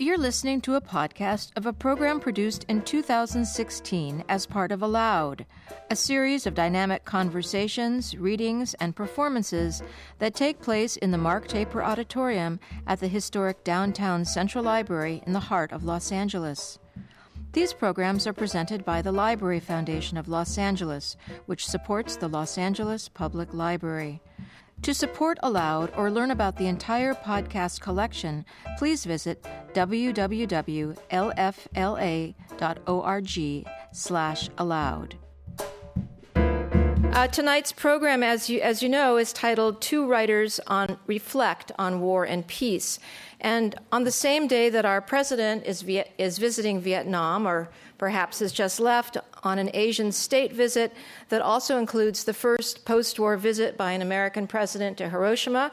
You're listening to a podcast of a program produced in 2016 as part of Aloud, a series of dynamic conversations, readings, and performances that take place in the Mark Taper Auditorium at the historic downtown Central Library in the heart of Los Angeles. These programs are presented by the Library Foundation of Los Angeles, which supports the Los Angeles Public Library. To support Aloud or learn about the entire podcast collection, please visit www.lfla.org/aloud. Tonight's program, as you know, is titled Two Writers Reflect on War and Peace. And on the same day that our president is visiting Vietnam, or perhaps has just left on an Asian state visit that also includes the first post-war visit by an American president to Hiroshima,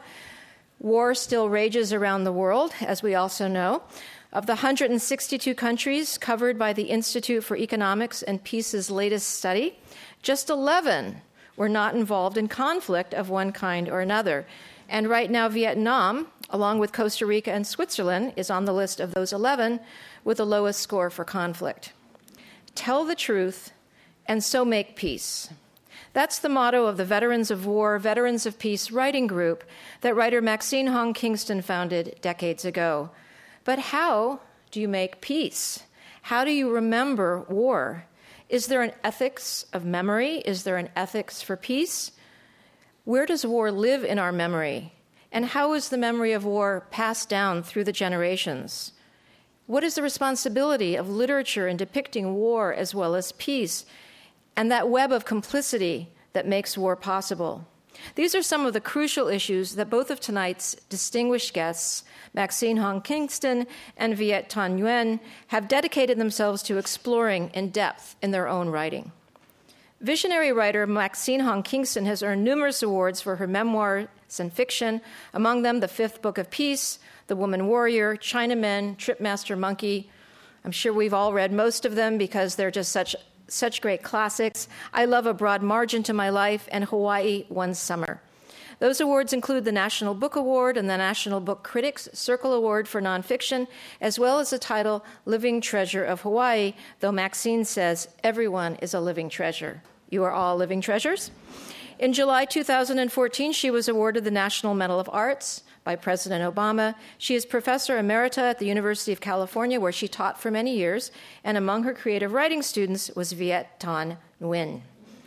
war still rages around the world, as we also know. Of the 162 countries covered by the Institute for Economics and Peace's latest study, just 11 were not involved in conflict of one kind or another. And right now, Vietnam, along with Costa Rica and Switzerland, is on the list of those 11 with the lowest score for conflict. Tell the truth, and so make peace. That's the motto of the Veterans of War, Veterans of Peace writing group that writer Maxine Hong Kingston founded decades ago. But how do you make peace? How do you remember war? Is there an ethics of memory? Is there an ethics for peace? Where does war live in our memory? And how is the memory of war passed down through the generations? What is the responsibility of literature in depicting war as well as peace, and that web of complicity that makes war possible? These are some of the crucial issues that both of tonight's distinguished guests, Maxine Hong Kingston and Viet Thanh Nguyen, have dedicated themselves to exploring in depth in their own writing. Visionary writer Maxine Hong Kingston has earned numerous awards for her memoirs and fiction, among them The Fifth Book of Peace, The Woman Warrior, Chinamen, Tripmaster Monkey. I'm sure we've all read most of them because they're just such great classics. I Love a Broad Margin to My Life and Hawaii One Summer. Those awards include the National Book Award and the National Book Critics Circle Award for Nonfiction, as well as the title Living Treasure of Hawaii, though Maxine says everyone is a living treasure. You are all living treasures. In July 2014, she was awarded the National Medal of Arts by President Obama. She is Professor Emerita at the University of California, where she taught for many years, and among her creative writing students was Viet Thanh Nguyen.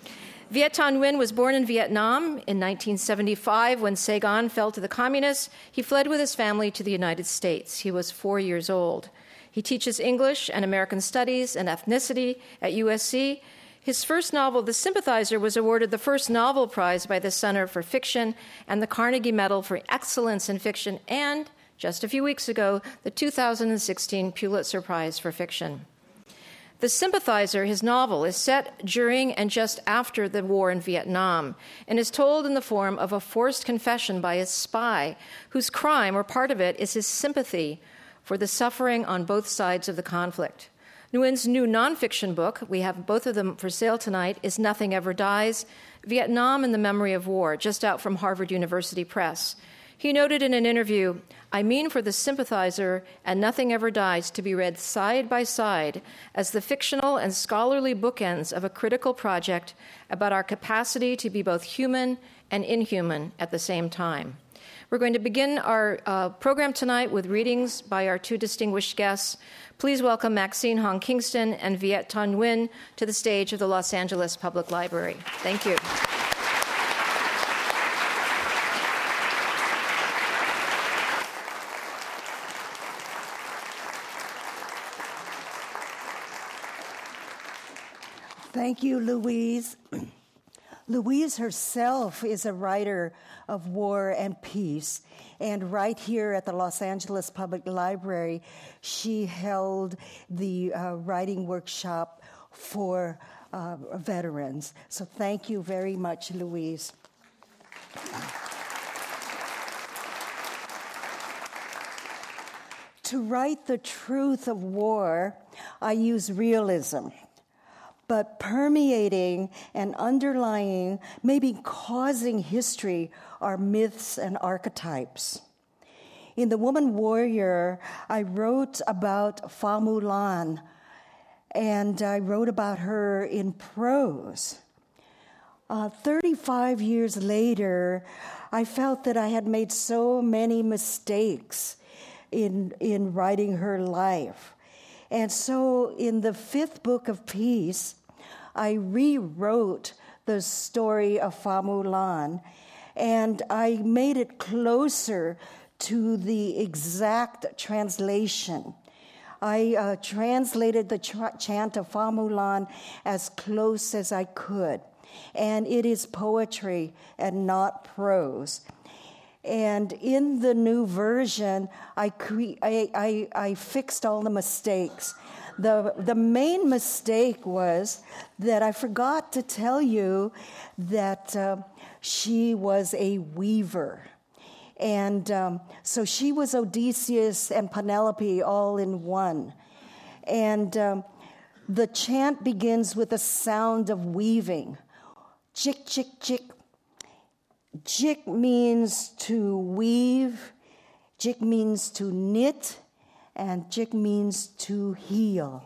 Viet Thanh Nguyen was born in Vietnam in 1975 when Saigon fell to the communists. He fled with his family to the United States. He was 4 years old. He teaches English and American Studies and Ethnicity at USC. His first novel, The Sympathizer, was awarded the first novel prize by the Center for Fiction and the Carnegie Medal for Excellence in Fiction, and, just a few weeks ago, the 2016 Pulitzer Prize for Fiction. The Sympathizer, his novel, is set during and just after the war in Vietnam and is told in the form of a forced confession by a spy whose crime, or part of it, is his sympathy for the suffering on both sides of the conflict. Nguyen's new nonfiction book, we have both of them for sale tonight, is Nothing Ever Dies, Vietnam and the Memory of War, just out from Harvard University Press. He noted in an interview, "I mean for The Sympathizer and Nothing Ever Dies to be read side by side as the fictional and scholarly bookends of a critical project about our capacity to be both human and inhuman at the same time." We're going to begin our program tonight with readings by our two distinguished guests. Please welcome Maxine Hong Kingston and Viet Thanh Nguyen to the stage of the Los Angeles Public Library. Thank you. Thank you, Louise. Louise herself is a writer of war and peace, and right here at the Los Angeles Public Library, she held the writing workshop for veterans. So thank you very much, Louise. To write the truth of war, I use realism. But permeating and underlying, maybe causing history, are myths and archetypes. In The Woman Warrior, I wrote about Fa Mulan, and I wrote about her in prose. 35 years later, I felt that I had made so many mistakes in writing her life. And so in the 5th book of Peace, I rewrote the story of Fa Mulan, and I made it closer to the exact translation. I translated the chant of Fa Mulan as close as I could. And it is poetry and not prose. And in the new version, I fixed all the mistakes. The main mistake was that I forgot to tell you that she was a weaver. And so she was Odysseus and Penelope all in one. And the chant begins with a sound of weaving. Chick, chick, chick. Chick means to weave. Chick means to knit. And chick means to heal.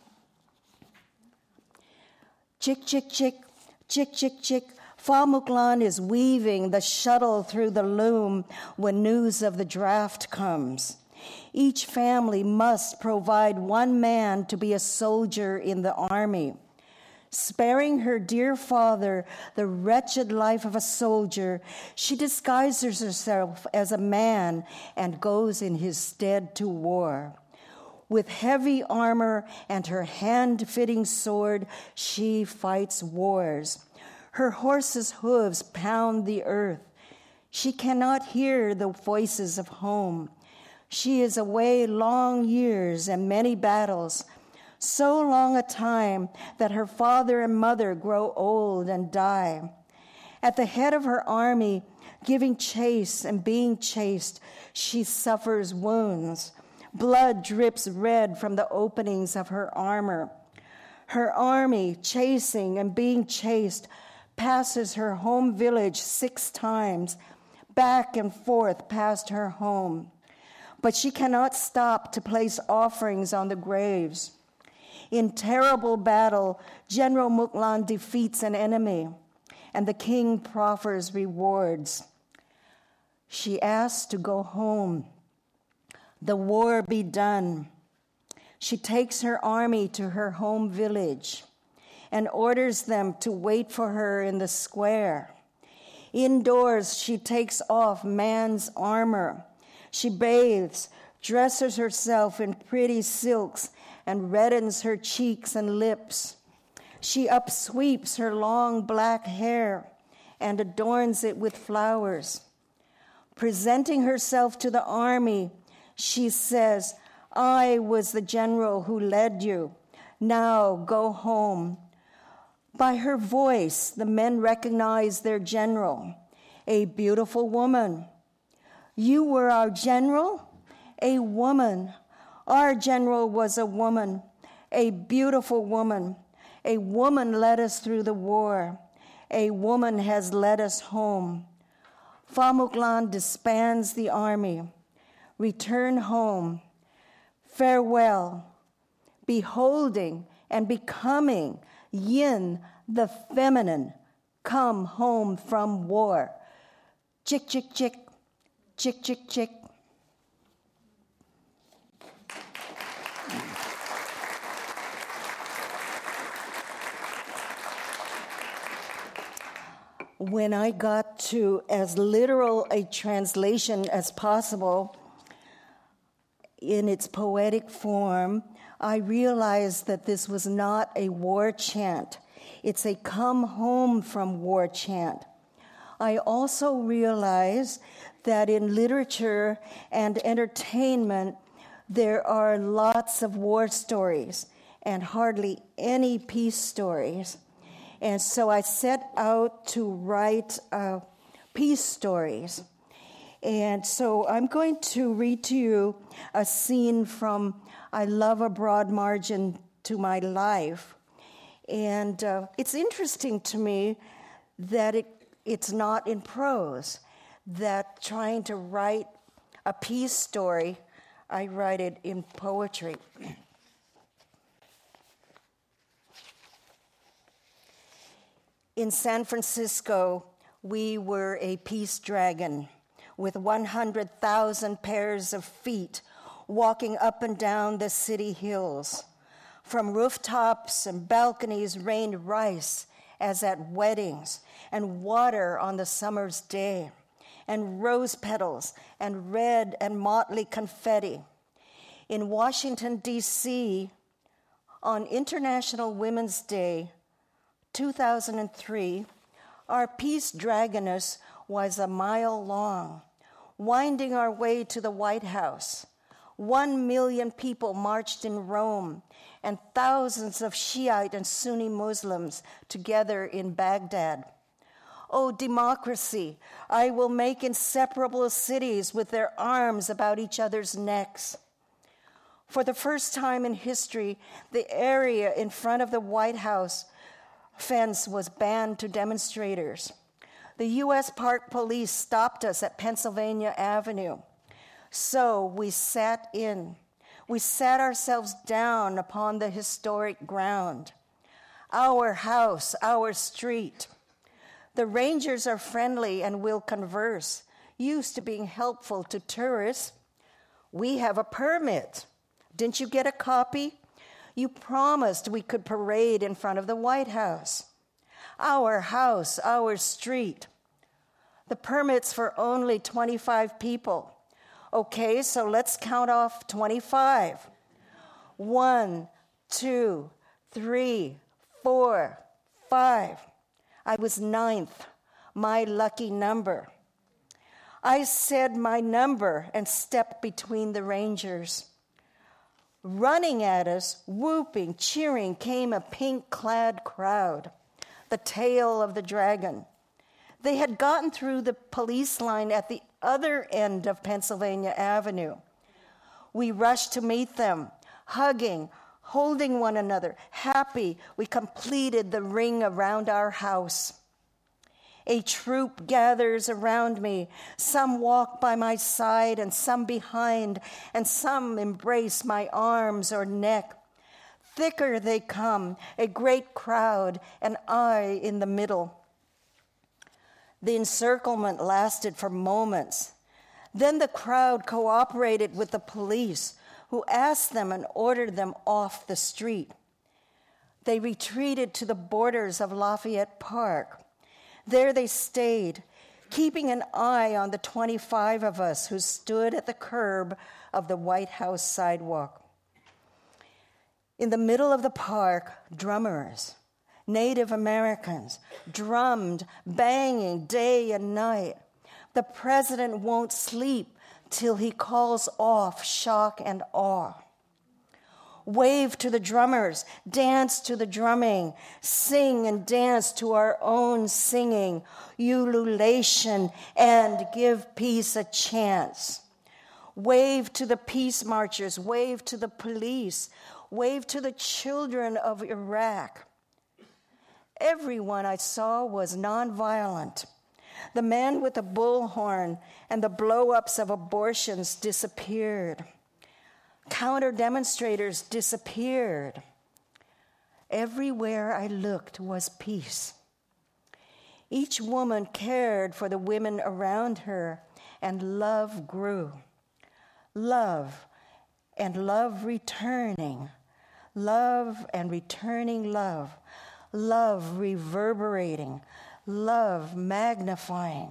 Chick, chick, chick. Chick, chick, chick. Fa Mulan is weaving the shuttle through the loom when news of the draft comes. Each family must provide one man to be a soldier in the army. Sparing her dear father the wretched life of a soldier, she disguises herself as a man and goes in his stead to war. With heavy armor and her hand-fitting sword, she fights wars. Her horse's hooves pound the earth. She cannot hear the voices of home. She is away long years and many battles, so long a time that her father and mother grow old and die. At the head of her army, giving chase and being chased, she suffers wounds. Blood drips red from the openings of her armor. Her army, chasing and being chased, passes her home village 6 times, back and forth past her home. But she cannot stop to place offerings on the graves. In terrible battle, General Muklan defeats an enemy, and the king proffers rewards. She asks to go home. The war be done. She takes her army to her home village and orders them to wait for her in the square. Indoors, she takes off man's armor. She bathes, dresses herself in pretty silks, and reddens her cheeks and lips. She upsweeps her long black hair and adorns it with flowers. Presenting herself to the army, she says, "I was the general who led you. Now go home." By her voice, the men recognize their general, a beautiful woman. "You were our general?" "A woman. Our general was a woman, a beautiful woman. A woman led us through the war. A woman has led us home." Fa Mulan disbands the army. Return home. Farewell. Beholding and becoming Yin, the feminine, come home from war. Chick, chick, chick. Chick, chick, chick. When I got to as literal a translation as possible in its poetic form, I realized that this was not a war chant. It's a come home from war chant. I also realized that in literature and entertainment, there are lots of war stories and hardly any peace stories. And so I set out to write peace stories. And so I'm going to read to you a scene from I Love a Broad Margin to My Life. And it's interesting to me that it's not in prose, that trying to write a peace story. I write it in poetry. In San Francisco, we were a peace dragon with 100,000 pairs of feet walking up and down the city hills. From rooftops and balconies rained rice as at weddings, and water on the summer's day, and rose petals and red and motley confetti. In Washington, D.C., on International Women's Day, 2003, our peace dragoness was a mile long, winding our way to the White House. 1 million people marched in Rome, and thousands of Shiite and Sunni Muslims together in Baghdad. O democracy, I will make inseparable cities with their arms about each other's necks. For the first time in history, the area in front of the White House fence was banned to demonstrators. The U.S. Park Police stopped us at Pennsylvania Avenue. So we sat ourselves down upon the historic ground. Our house, our street. The rangers are friendly and will converse, used to being helpful to tourists. We have a permit. Didn't you get a copy? You promised we could parade in front of the White House. Our house, our street. The permit's for only 25 people. Okay, so let's count off 25. 1, 2, 3, 4, 5. I was 9th, my lucky number. I said my number and stepped between the rangers. Running at us, whooping, cheering, came a pink-clad crowd, the tail of the dragon. They had gotten through the police line at the other end of Pennsylvania Avenue. We rushed to meet them, hugging, holding one another, happy we completed the ring around our house. A troop gathers around me. Some walk by my side and some behind, and some embrace my arms or neck. Thicker they come, a great crowd, and I in the middle. The encirclement lasted for moments. Then the crowd cooperated with the police, who asked them and ordered them off the street. They retreated to the borders of Lafayette Park. There they stayed, keeping an eye on the 25 of us who stood at the curb of the White House sidewalk. In the middle of the park, drummers, Native Americans, drummed, banging day and night. The president won't sleep till he calls off shock and awe. Wave to the drummers, dance to the drumming, sing and dance to our own singing, ululation, and give peace a chance. Wave to the peace marchers, wave to the police, wave to the children of Iraq. Everyone I saw was nonviolent. The man with the bullhorn and the blow-ups of abortions disappeared. Counter-demonstrators disappeared. Everywhere I looked was peace. Each woman cared for the women around her, and love grew. Love and love returning. Love and returning love. Love reverberating. Love magnifying.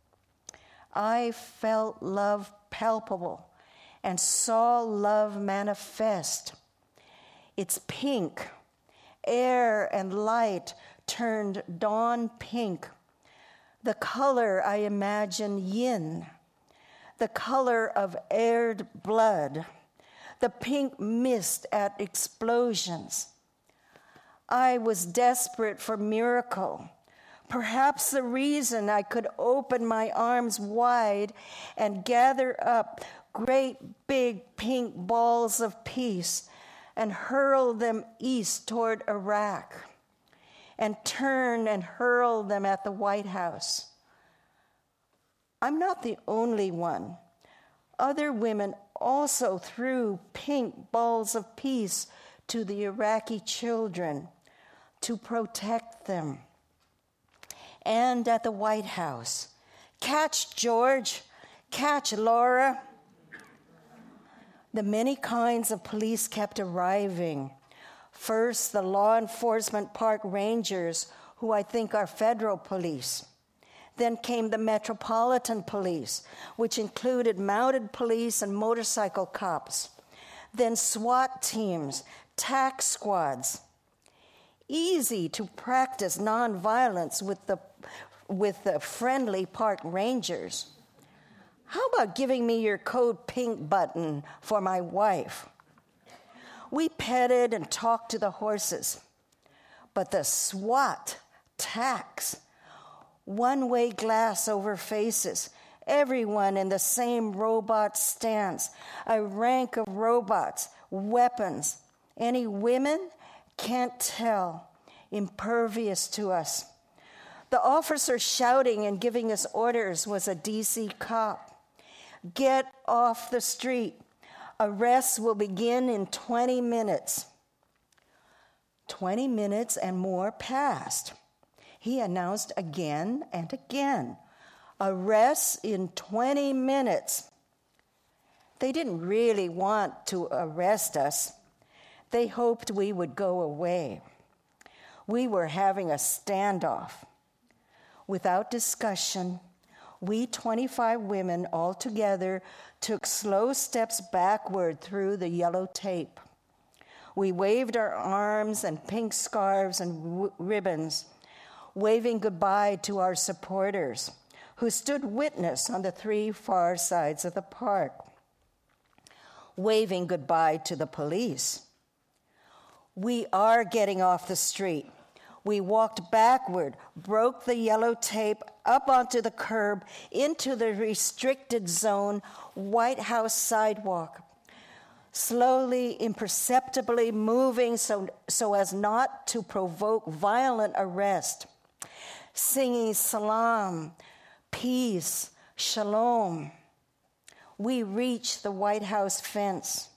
I felt love palpable and saw love manifest. It's pink. Air and light turned dawn pink. The color I imagine yin. The color of aired blood. The pink mist at explosions. I was desperate for miracle. Perhaps the reason I could open my arms wide and gather up great big pink balls of peace and hurl them east toward Iraq and turn and hurl them at the White House. I'm not the only one. Other women also threw pink balls of peace to the Iraqi children to protect them. And at the White House, catch George, catch Laura. The many kinds of police kept arriving. First, the law enforcement park rangers, who I think are federal police. Then came the Metropolitan Police, which included mounted police and motorcycle cops. Then SWAT teams, tax squads. Easy to practice nonviolence with the friendly park rangers. How about giving me your code pink button for my wife? We petted and talked to the horses. But the SWAT tax, one-way glass over faces, everyone in the same robot stance, a rank of robots, weapons. Any women? Can't tell, impervious to us. The officer shouting and giving us orders was a DC cop. Get off the street. Arrests will begin in 20 minutes. 20 minutes and more passed. He announced again and again, arrests in 20 minutes. They didn't really want to arrest us. They hoped we would go away. We were having a standoff. Without discussion, we 25 women all together took slow steps backward through the yellow tape. We waved our arms and pink scarves and ribbons, waving goodbye to our supporters, who stood witness on the three far sides of the park, waving goodbye to the police. We are getting off the street. We walked backward, broke the yellow tape up onto the curb, into the restricted zone, White House sidewalk, slowly, imperceptibly moving so as not to provoke violent arrest, singing salam, peace, shalom. We reached the White House fence.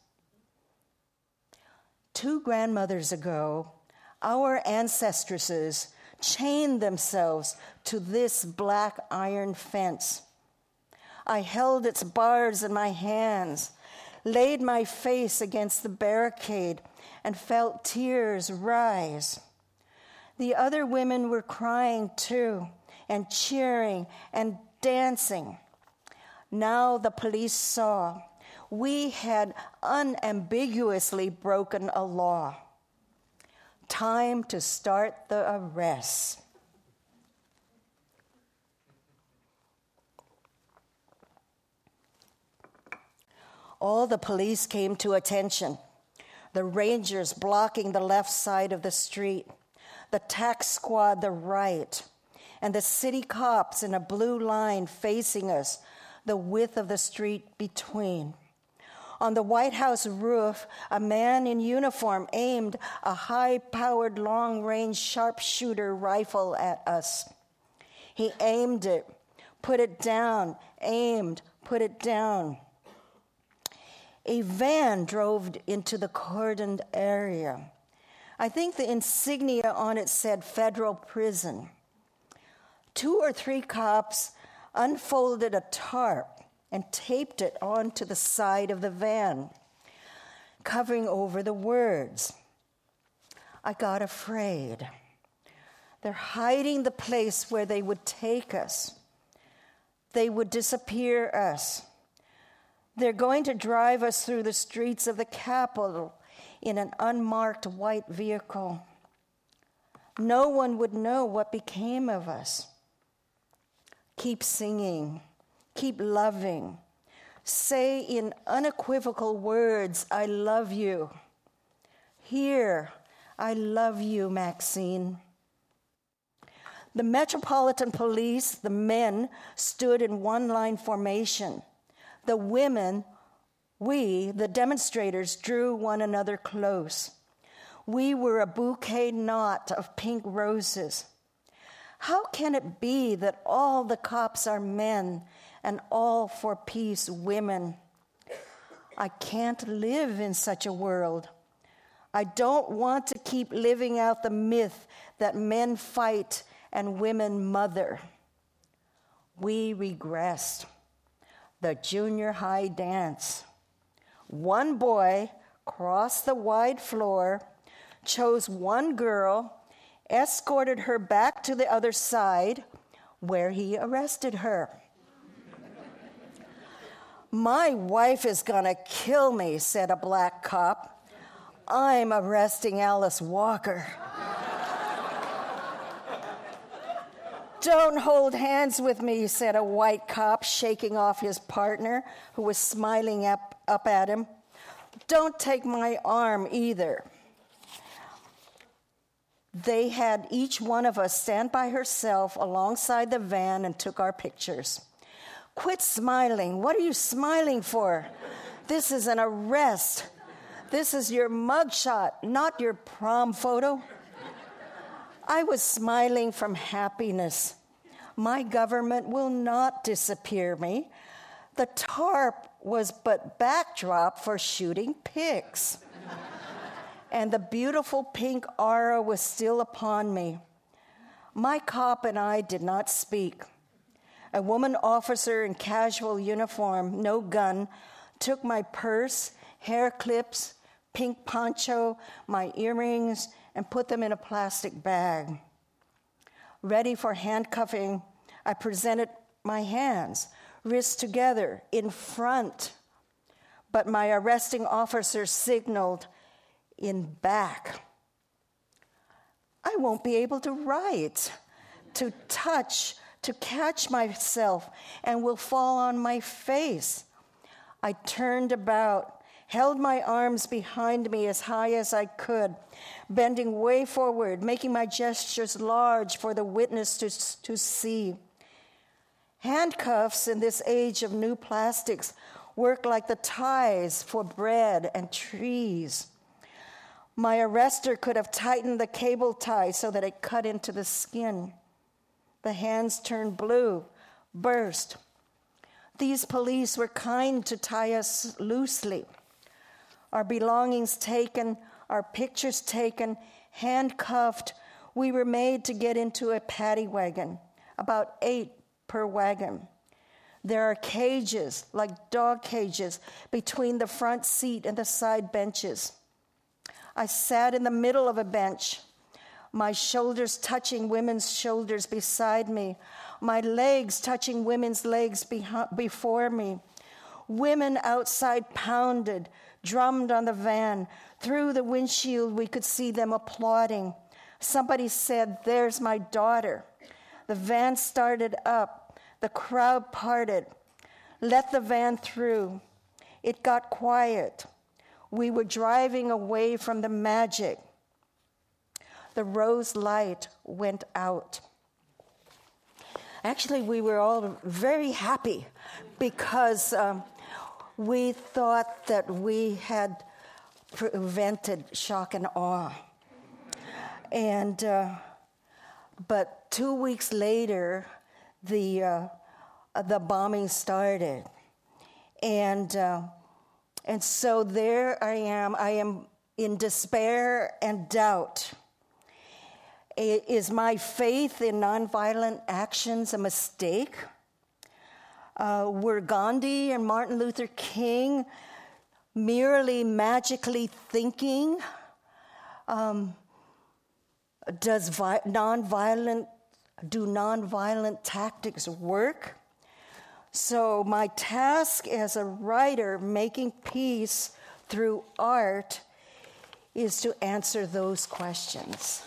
2 grandmothers ago, our ancestresses chained themselves to this black iron fence. I held its bars in my hands, laid my face against the barricade, and felt tears rise. The other women were crying too, and cheering and dancing. Now the police saw we had unambiguously broken a law. Time to start the arrests. All the police came to attention. The rangers blocking the left side of the street, the tax squad the right, and the city cops in a blue line facing us, the width of the street between. On the White House roof, a man in uniform aimed a high-powered long-range sharpshooter rifle at us. He aimed it, put it down, aimed, put it down. A van drove into the cordoned area. I think the insignia on it said federal prison. 2 or 3 cops unfolded a tarp and taped it onto the side of the van, covering over the words. I got afraid. They're hiding the place where they would take us. They would disappear us. They're going to drive us through the streets of the Capitol in an unmarked white vehicle. No one would know what became of us. Keep singing. Keep loving. Say in unequivocal words, I love you. Here, I love you, Maxine. The Metropolitan Police, the men, stood in one-line formation. The women, we, the demonstrators, drew one another close. We were a bouquet knot of pink roses. How can it be that all the cops are men and all for peace women? I can't live in such a world. I don't want to keep living out the myth that men fight and women mother. We regressed. The junior high dance. One boy crossed the wide floor, chose one girl, escorted her back to the other side, where he arrested her. My wife is gonna kill me, said a black cop. I'm arresting Alice Walker. Don't hold hands with me, said a white cop, shaking off his partner, who was smiling up at him. Don't take my arm either. They had each one of us stand by herself alongside the van and took our pictures. Quit smiling. What are you smiling for? This is an arrest. This is your mugshot, not your prom photo. I was smiling from happiness. My government will not disappear me. The tarp was but backdrop for shooting pics. And the beautiful pink aura was still upon me. My cop and I did not speak. A woman officer in casual uniform, no gun, took my purse, hair clips, pink poncho, my earrings, and put them in a plastic bag. Ready for handcuffing, I presented my hands, wrists together, in front. But my arresting officer signaled in back. I won't be able to write, to touch, to catch myself, and will fall on my face. I turned about, held my arms behind me as high as I could, bending way forward, making my gestures large for the witness to see. Handcuffs in this age of new plastics work like the ties for bread and trees. My arrestor could have tightened the cable tie so that it cut into the skin. The hands turned blue, burst. These police were kind to tie us loosely. Our belongings taken, our pictures taken, handcuffed, we were made to get into a paddy wagon, about 8 per wagon. There are cages, like dog cages, between the front seat and the side benches. I sat in the middle of a bench, my shoulders touching women's shoulders beside me, my legs touching women's legs before me. Women outside pounded, drummed on the van. Through the windshield, we could see them applauding. Somebody said, "There's my daughter." The van started up. The crowd parted. Let the van through. It got quiet. We were driving away from the magic. The rose light went out. Actually, we were all very happy because we thought that we had prevented shock and awe. And but 2 weeks later, the bombing started, and so there I am in despair and doubt. Is my faith in nonviolent actions a mistake? Were Gandhi and Martin Luther King merely magically thinking? Do nonviolent tactics work? So my task as a writer making peace through art is to answer those questions.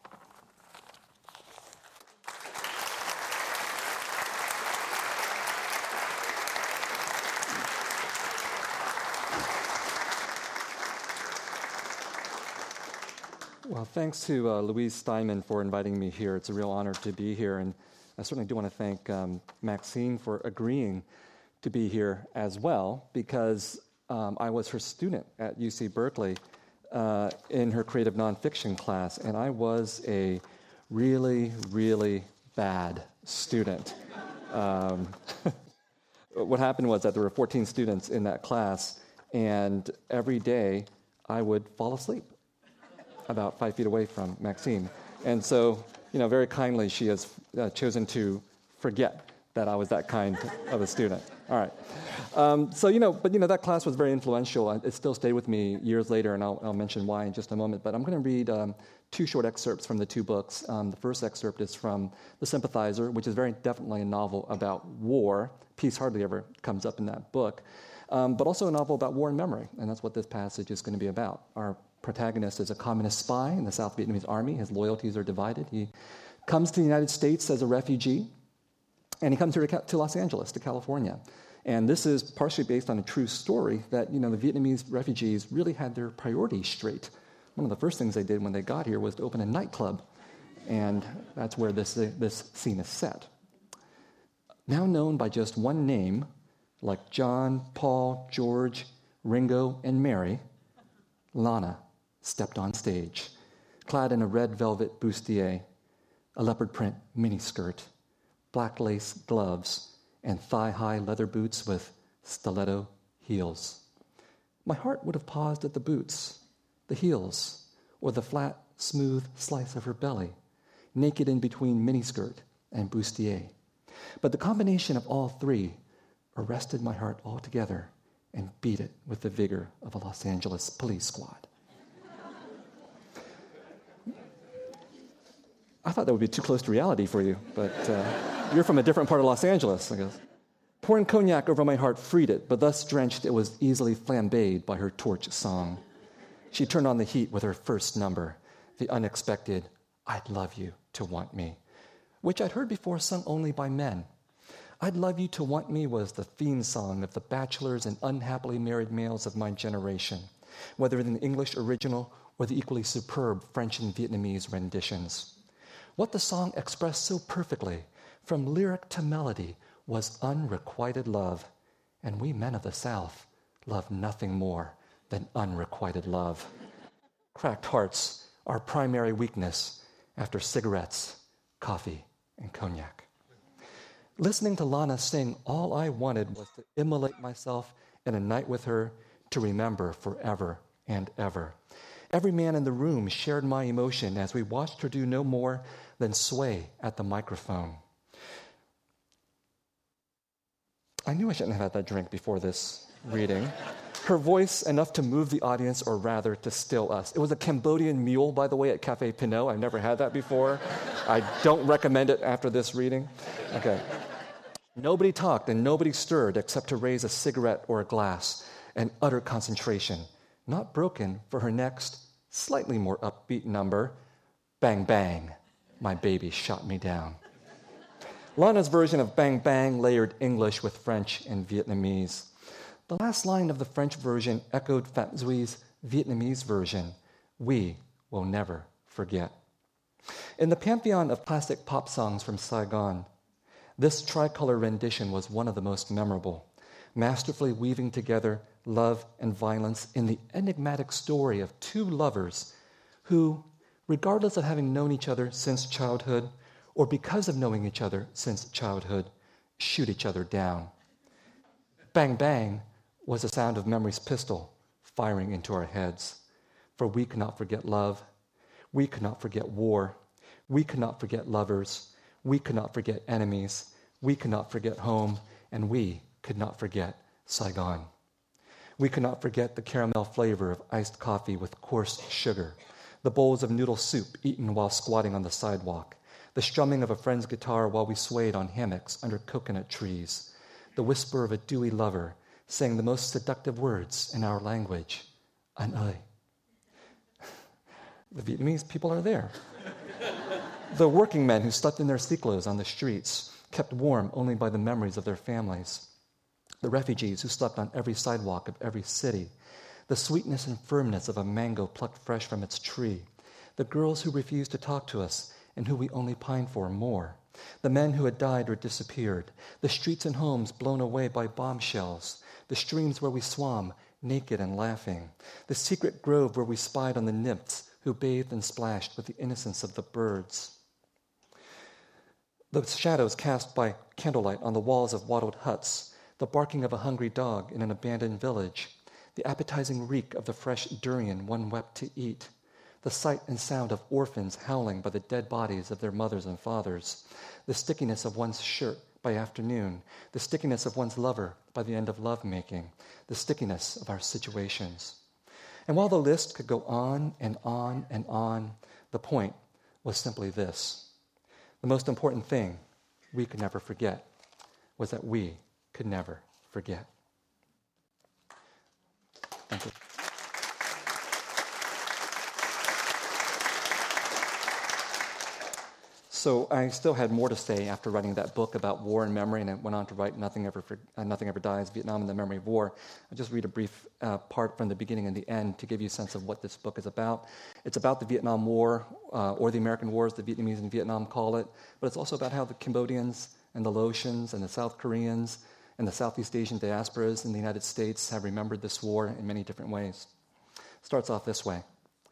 Well, thanks to Louise Steinman for inviting me here. It's a real honor to be here, and I certainly do want to thank Maxine for agreeing to be here as well, because I was her student at UC Berkeley in her creative nonfiction class, and I was a really, really bad student. What happened was that there were 14 students in that class, And every day I would fall asleep about 5 feet away from Maxine. And so, very kindly, she has chosen to forget that I was that kind of a student. All right. That class was very influential. It still stayed with me years later, and I'll mention why in just a moment. But I'm going to read 2 short excerpts from the 2 books. The first excerpt is from The Sympathizer, which is very definitely a novel about war. Peace hardly ever comes up in that book. But also a novel about war and memory, and that's what this passage is going to be about. Our protagonist is a communist spy in the South Vietnamese army. His loyalties are divided. He comes to the United States as a refugee, and he comes here to Los Angeles, to California. And this is partially based on a true story that, the Vietnamese refugees really had their priorities straight. One of the first things they did when they got here was to open a nightclub, and that's where this scene is set. Now known by just one name, like John, Paul, George, Ringo, and Mary, Lana stepped on stage, clad in a red velvet bustier, a leopard print miniskirt, black lace gloves, and thigh-high leather boots with stiletto heels. My heart would have paused at the boots, the heels, or the flat, smooth slice of her belly, naked in between miniskirt and bustier. But the combination of all 3 arrested my heart altogether and beat it with the vigor of a Los Angeles police squad. I thought that would be too close to reality for you, but you're from a different part of Los Angeles, I guess. Pouring cognac over my heart freed it, but thus drenched it was easily flambéed by her torch song. She turned on the heat with her first number, the unexpected "I'd love you to want me," which I'd heard before sung only by men. "I'd love you to want me" was the theme song of the bachelors and unhappily married males of my generation, whether in the English original or the equally superb French and Vietnamese renditions. What the song expressed so perfectly, from lyric to melody, was unrequited love, and we men of the South love nothing more than unrequited love. Cracked hearts, our primary weakness after cigarettes, coffee, and cognac. Listening to Lana sing, all I wanted was to immolate myself in a night with her to remember forever and ever. Every man in the room shared my emotion as we watched her do no more than sway at the microphone. I knew I shouldn't have had that drink before this reading. Her voice, enough to move the audience, or rather to still us. It was a Cambodian mule, by the way, at Café Pinot. I've never had that before. I don't recommend it after this reading. Okay. Nobody talked and nobody stirred except to raise a cigarette or a glass, and utter concentration, not broken for her next, slightly more upbeat number, "Bang Bang, My Baby Shot Me Down." Lana's version of Bang Bang layered English with French and Vietnamese. The last line of the French version echoed Pham Dui's Vietnamese version, "We will never forget." In the pantheon of classic pop songs from Saigon, this tricolor rendition was one of the most memorable, masterfully weaving together love and violence in the enigmatic story of 2 lovers who, regardless of having known each other since childhood, or because of knowing each other since childhood, shoot each other down. Bang Bang was the sound of memory's pistol firing into our heads. For we cannot forget love. We cannot forget war. We cannot forget lovers. We cannot forget enemies. We cannot forget home. And we could not forget Saigon. We cannot forget the caramel flavor of iced coffee with coarse sugar, the bowls of noodle soup eaten while squatting on the sidewalk, the strumming of a friend's guitar while we swayed on hammocks under coconut trees, the whisper of a dewy lover saying the most seductive words in our language, "Anh ơi." The Vietnamese people are there. The working men who slept in their ciclos on the streets, kept warm only by the memories of their families. The refugees who slept on every sidewalk of every city, the sweetness and firmness of a mango plucked fresh from its tree, the girls who refused to talk to us and who we only pined for more, the men who had died or disappeared, the streets and homes blown away by bombshells, the streams where we swam, naked and laughing, the secret grove where we spied on the nymphs who bathed and splashed with the innocence of the birds, the shadows cast by candlelight on the walls of wattled huts, the barking of a hungry dog in an abandoned village, the appetizing reek of the fresh durian one wept to eat, the sight and sound of orphans howling by the dead bodies of their mothers and fathers, the stickiness of one's shirt by afternoon, the stickiness of one's lover by the end of lovemaking, the stickiness of our situations. And while the list could go on and on and on, the point was simply this. The most important thing we could never forget was that we could never forget. Thank you. So I still had more to say after writing that book about war and memory, and I went on to write Nothing Ever Dies, Vietnam and the Memory of War. I'll just read a brief part from the beginning and the end to give you a sense of what this book is about. It's about the Vietnam War, or the American Wars, the Vietnamese in Vietnam call it, but it's also about how the Cambodians and the Laotians and the South Koreans and the Southeast Asian diasporas in the United States have remembered this war in many different ways. It starts off this way.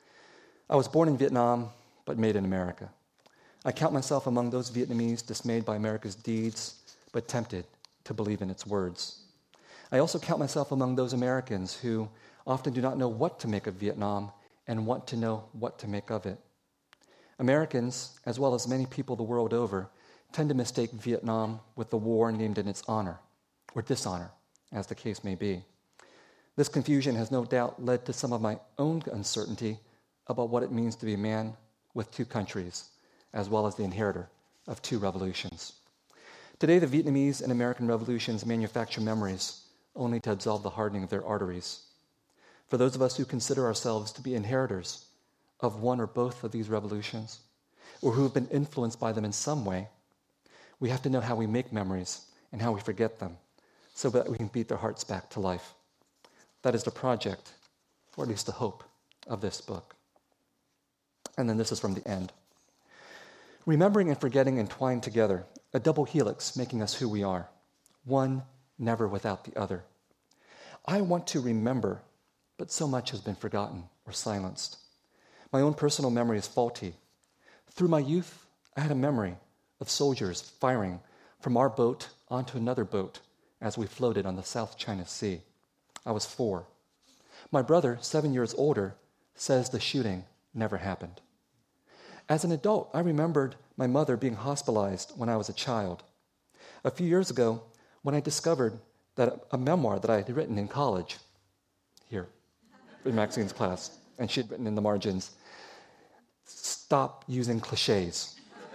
I was born in Vietnam, but made in America. I count myself among those Vietnamese dismayed by America's deeds, but tempted to believe in its words. I also count myself among those Americans who often do not know what to make of Vietnam and want to know what to make of it. Americans, as well as many people the world over, tend to mistake Vietnam with the war named in its honor, or dishonor, as the case may be. This confusion has no doubt led to some of my own uncertainty about what it means to be a man with two countries, as well as the inheritor of two revolutions. Today, the Vietnamese and American revolutions manufacture memories only to absolve the hardening of their arteries. For those of us who consider ourselves to be inheritors of one or both of these revolutions, or who have been influenced by them in some way, we have to know how we make memories and how we forget them, so that we can beat their hearts back to life. That is the project, or at least the hope, of this book. And then this is from the end. Remembering and forgetting entwined together, a double helix making us who we are, one never without the other. I want to remember, but so much has been forgotten or silenced. My own personal memory is faulty. Through my youth, I had a memory of soldiers firing from our boat onto another boat as we floated on the South China Sea. I was 4. My brother, 7 years older, says the shooting never happened. As an adult, I remembered my mother being hospitalized when I was a child. A few years ago, when I discovered that a memoir that I had written in college, here, in Maxine's class, and she had written in the margins, stop using cliches.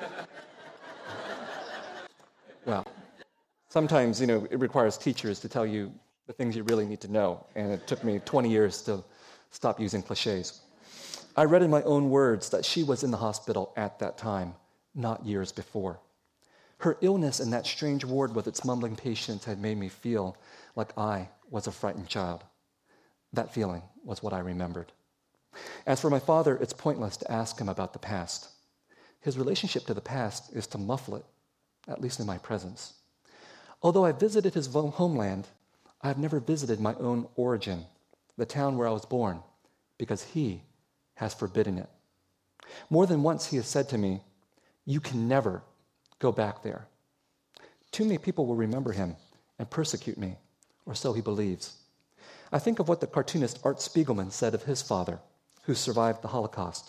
Well, sometimes, it requires teachers to tell you the things you really need to know, and it took me 20 years to stop using cliches. I read in my own words that she was in the hospital at that time, not years before. Her illness in that strange ward with its mumbling patients had made me feel like I was a frightened child. That feeling was what I remembered. As for my father, it's pointless to ask him about the past. His relationship to the past is to muffle it, at least in my presence. Although I visited his homeland, I have never visited my own origin, the town where I was born, because he has forbidden it. More than once he has said to me, "You can never go back there." Too many people will remember him and persecute me, or so he believes. I think of what the cartoonist Art Spiegelman said of his father, who survived the Holocaust.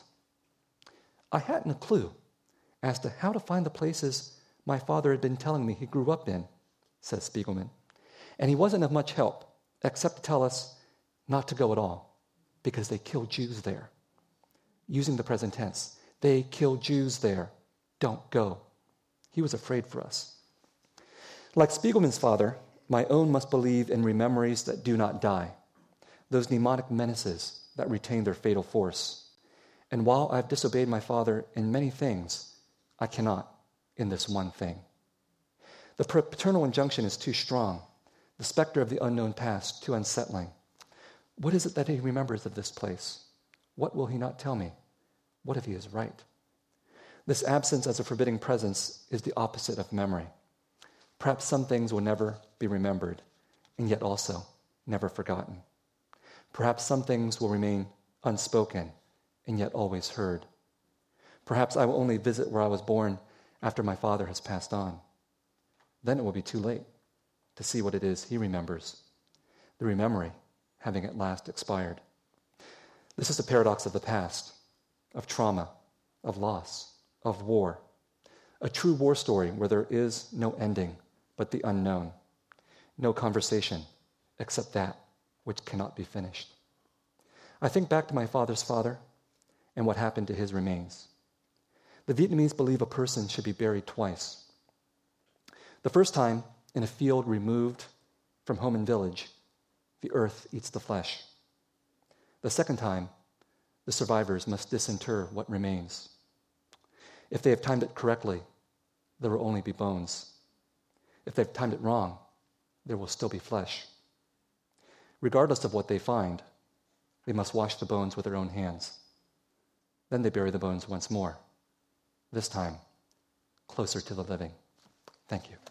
"I hadn't a clue as to how to find the places my father had been telling me he grew up in," says Spiegelman. "And he wasn't of much help, except to tell us not to go at all, because they killed Jews there." Using the present tense, they killed Jews there. Don't go. He was afraid for us. Like Spiegelman's father, my own must believe in memories that do not die, those mnemonic menaces that retain their fatal force. And while I've disobeyed my father in many things, I cannot in this one thing. The paternal injunction is too strong, the specter of the unknown past too unsettling. What is it that he remembers of this place? What will he not tell me? What if he is right? This absence as a forbidding presence is the opposite of memory. Perhaps some things will never be remembered, and yet also never forgotten. Perhaps some things will remain unspoken, and yet always heard. Perhaps I will only visit where I was born after my father has passed on. Then it will be too late to see what it is he remembers. The memory having at last expired. This is the paradox of the past, of trauma, of loss, of war. A true war story where there is no ending but the unknown. No conversation except that which cannot be finished. I think back to my father's father and what happened to his remains. The Vietnamese believe a person should be buried twice. The first time, in a field removed from home and village, the earth eats the flesh. The second time, the survivors must disinter what remains. If they have timed it correctly, there will only be bones. If they've timed it wrong, there will still be flesh. Regardless of what they find, they must wash the bones with their own hands. Then they bury the bones once more, this time closer to the living. Thank you.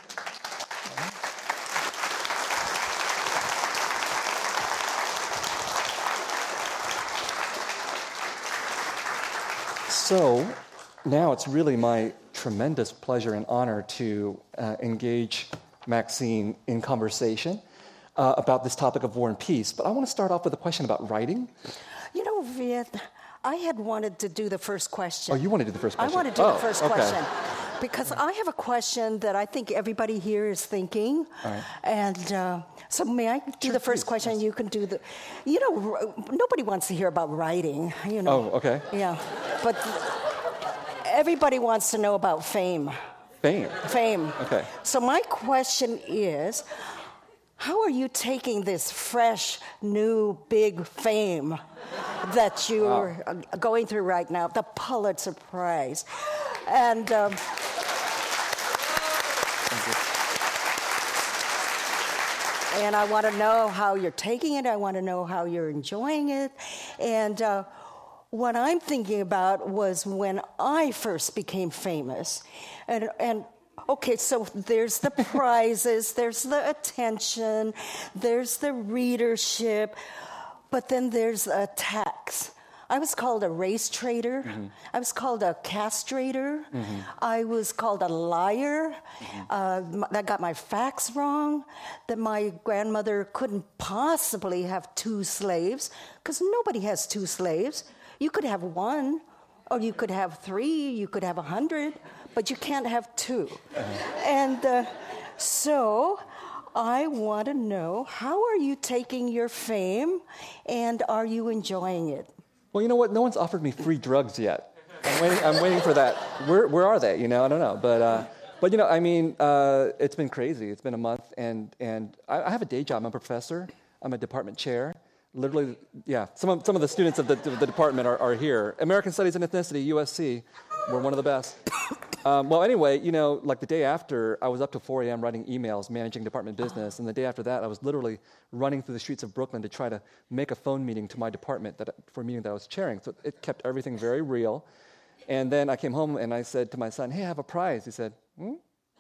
So now it's really my tremendous pleasure and honor to engage Maxine in conversation about this topic of war and peace. But I want to start off with a question about writing. You know, Viet, I had wanted to do the first question. Oh, you want to do the first question? I want to do the first question. Because I have a question that I think everybody here is thinking. All right. And so may I do the first question? Yes. You can do the... You know, nobody wants to hear about writing, you know. Oh, okay. Yeah. But everybody wants to know about fame. Fame. Fame. Okay. So my question is, how are you taking this fresh, new, big fame that you're going through right now, the Pulitzer Prize? And and I want to know how you're taking it. I want to know how you're enjoying it. And what I'm thinking about was when I first became famous. And okay, so there's the prizes, there's the attention, there's the readership, but then there's attacks. I was called a race traitor. Mm-hmm. I was called a castrator. Mm-hmm. I was called a liar. Mm-hmm. That got my facts wrong. That my grandmother couldn't possibly have 2 slaves, because nobody has 2 slaves. You could have 1, or you could have 3, you could have 100, but you can't have 2. Uh-huh. And so I want to know, how are you taking your fame, and are you enjoying it? Well, you know what? No one's offered me free drugs yet. I'm waiting for that. Where are they? You know, I don't know. But you know, I mean, it's been crazy. It's been a month, and I have a day job. I'm a professor. I'm a department chair. Literally, yeah. Some of the students of the department are here. American Studies and Ethnicity, USC. We're one of the best. Well, anyway, you know, like the day after, I was up to 4 a.m. writing emails, managing department business, and the day after that, I was literally running through the streets of Brooklyn to try to make a phone meeting to my department for a meeting that I was chairing. So it kept everything very real. And then I came home and I said to my son, "Hey, I have a prize." He said, "Hmm?"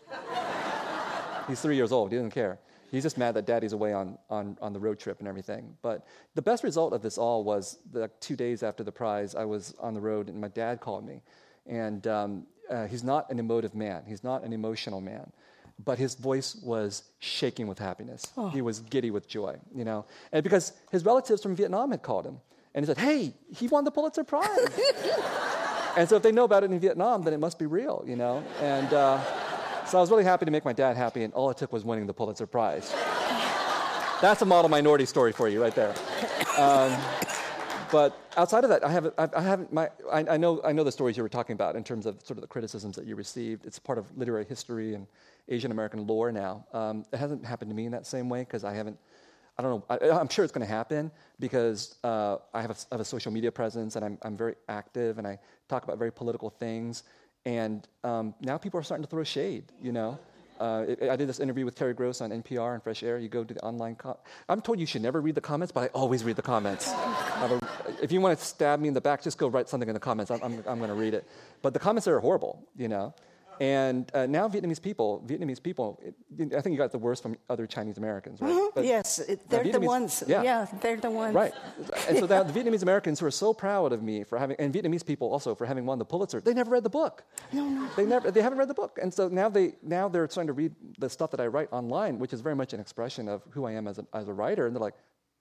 He's 3 years old. He doesn't care. He's just mad that Daddy's away on the road trip and everything. But the best result of this all was the 2 days after the prize, I was on the road and my dad called me. And he's not an emotive man. He's not an emotional man. But his voice was shaking with happiness. Oh. He was giddy with joy, you know. And because his relatives from Vietnam had called him. And he said, "Hey, he won the Pulitzer Prize." And so if they know about it in Vietnam, then it must be real, you know. And so I was really happy to make my dad happy, and all it took was winning the Pulitzer Prize. That's a model minority story for you right there. But outside of that, I know the stories you were talking about in terms of sort of the criticisms that you received. It's part of literary history and Asian American lore now. It hasn't happened to me in that same way because I don't know. I'm sure it's going to happen because I have a social media presence and I'm very active and I talk about very political things. And now people are starting to throw shade, you know. I did this interview with Terry Gross on NPR and Fresh Air. You go to the online... I'm told you should never read the comments, but I always read the comments. If you want to stab me in the back, just go write something in the comments. I'm going to read it. But the comments are horrible, you know. And now Vietnamese people, I think you got the worst from other Chinese Americans, right? Mm-hmm. But yes, they're the ones. Yeah, they're the ones. Right. And so now the Vietnamese Americans who are so proud of me for having, and Vietnamese people also for having won the Pulitzer, they never read the book. No. They haven't read the book. And so now they're starting to read the stuff that I write online, which is very much an expression of who I am as a writer. And they're like,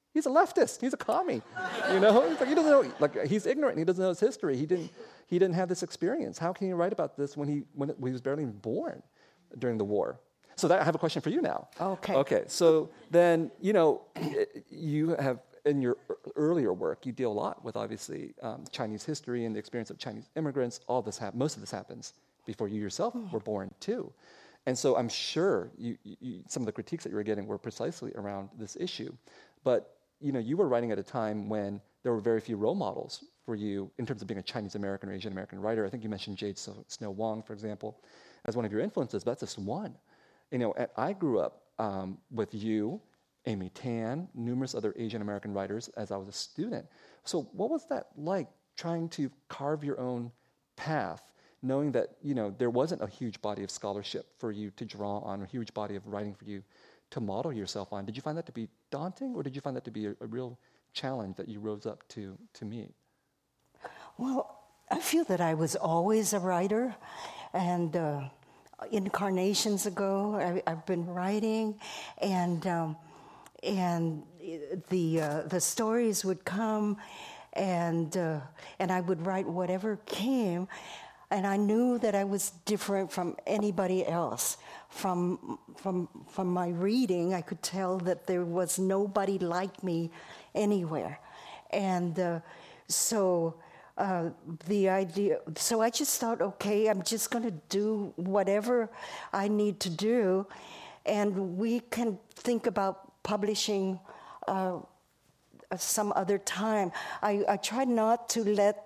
He's a leftist. He's a commie. You know, it's like he doesn't know. Like he's ignorant. He doesn't know his history. He didn't have this experience. How can he write about this when he was barely even born during the war? So I have a question for you now. Okay. Okay. So then, you know, you have in your earlier work, you deal a lot with obviously Chinese history and the experience of Chinese immigrants. All this most of this happens before you yourself were born too. And so I'm sure some of the critiques that you were getting were precisely around this issue. But you know, you were writing at a time when there were very few role models for you in terms of being a Chinese American or Asian American writer. I think you mentioned Jade Snow Wong, for example, as one of your influences, but that's just one. You know, I grew up with you, Amy Tan, numerous other Asian American writers as I was a student. So what was that like, trying to carve your own path, knowing that, you know, there wasn't a huge body of scholarship for you to draw on, a huge body of writing for you to model yourself on? Did you find that to be daunting, or did you find that to be a real challenge that you rose up to meet? Well, I feel that I was always a writer, and incarnations ago, I've been writing, and the stories would come, and I would write whatever came, and I knew that I was different from anybody else. From my reading, I could tell that there was nobody like me anywhere, and so the idea. So I just thought, okay, I'm just going to do whatever I need to do, and we can think about publishing some other time. I tried not to let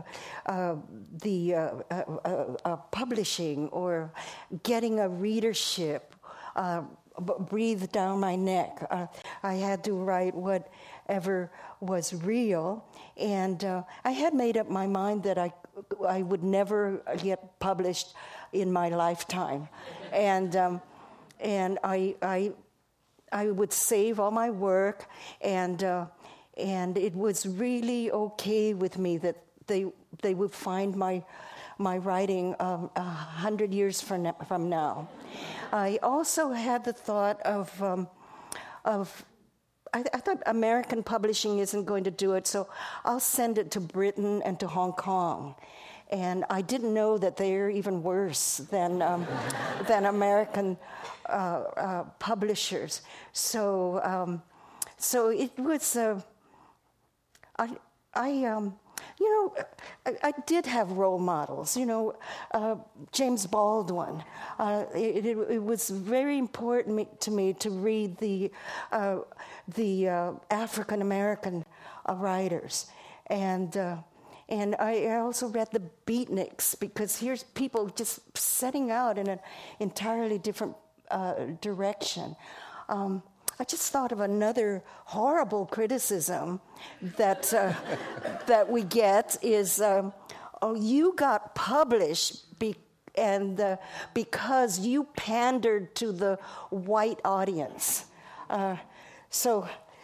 publishing or getting a readership breathe down my neck. I had to write whatever was real, and I had made up my mind that I would never get published in my lifetime, and I would save all my work, and it was really okay with me that they would find my writing 100 years from now. I also had the thought of I thought American publishing isn't going to do it, so I'll send it to Britain and to Hong Kong. And I didn't know that they're even worse than American publishers. So it was. I did have role models. You know, James Baldwin. It was very important to me to read the African American writers, and I also read the Beatniks, because here's people just setting out in an entirely different direction. I just thought of another horrible criticism that that we get is, oh, you got published because you pandered to the white audience. So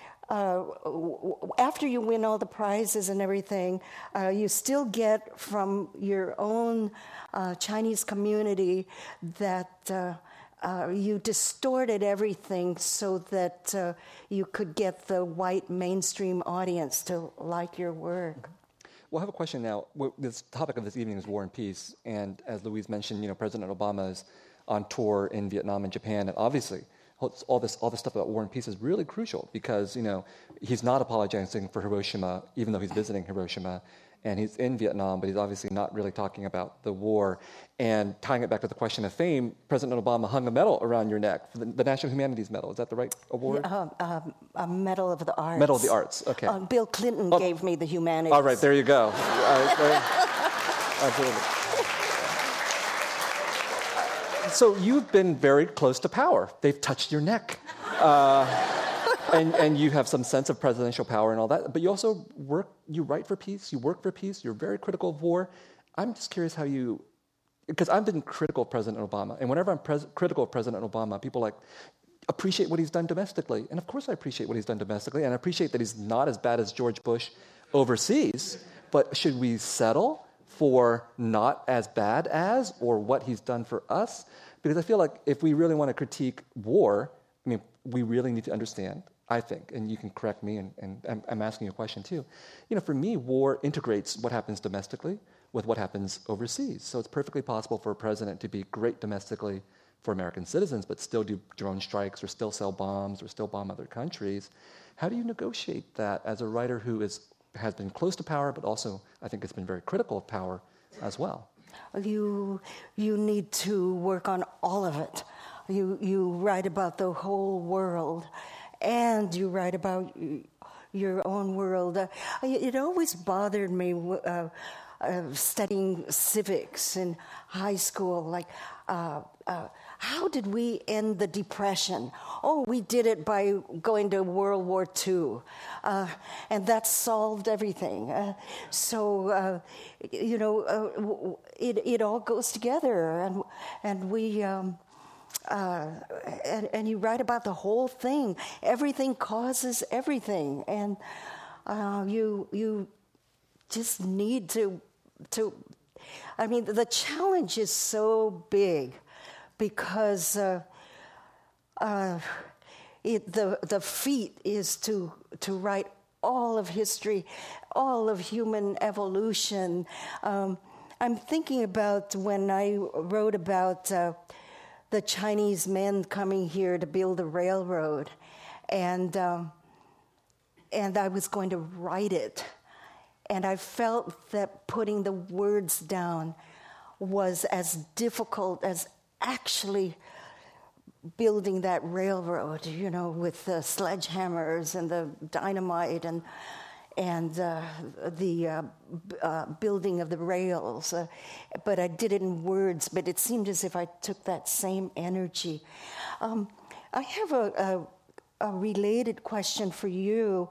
after you win all the prizes and everything, you still get from your own Chinese community that you distorted everything so that you could get the white mainstream audience to like your work. Well, I have a question now. This topic of this evening is War and Peace, and as Louise mentioned, you know, President Obama is on tour in Vietnam and Japan, and obviously all this stuff about War and Peace is really crucial, because, you know, he's not apologizing for Hiroshima, even though he's visiting Hiroshima, and he's in Vietnam, but he's obviously not really talking about the war. And tying it back to the question of fame, President Obama hung a medal around your neck, the National Humanities Medal. Is that the right award? A Medal of the Arts. Medal of the Arts, okay. Bill Clinton gave me the humanities. All right, there you go. Absolutely. So you've been very close to power. They've touched your neck. And you have some sense of presidential power and all that, but you also you write for peace, you work for peace, you're very critical of war. I'm just curious how because I've been critical of President Obama, and whenever I'm critical of President Obama, people appreciate what he's done domestically. And of course I appreciate what he's done domestically, and I appreciate that he's not as bad as George Bush overseas, but should we settle for not as bad as, or what he's done for us? Because I feel like if we really want to critique war, I mean, we really need to understand I think, and you can correct me, and I'm asking you a question too. For me, war integrates what happens domestically with what happens overseas. So it's perfectly possible for a president to be great domestically for American citizens, but still do drone strikes or still sell bombs or still bomb other countries. How do you negotiate that as a writer who has been close to power, but also I think has been very critical of power as well? You need to work on all of it. You write about the whole world, and you write about your own world. It always bothered me studying civics in high school, like how did we end the Depression? Oh, we did it by going to World War II, and that solved everything. It all goes together, and we. And you write about the whole thing. Everything causes everything, and you just need to. I mean, the challenge is so big because the feat is to write all of history, all of human evolution. I'm thinking about when I wrote about the Chinese men coming here to build a railroad, and I was going to write it. And I felt that putting the words down was as difficult as actually building that railroad, with the sledgehammers and the dynamite and the building of the rails. But I did it in words, but it seemed as if I took that same energy. I have a related question for you.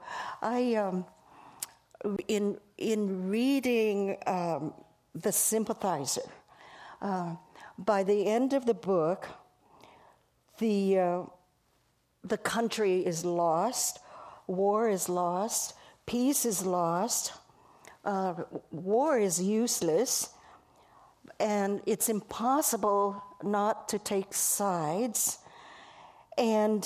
In reading The Sympathizer, by the end of the book, the country is lost, war is lost, peace is lost, war is useless, and it's impossible not to take sides, and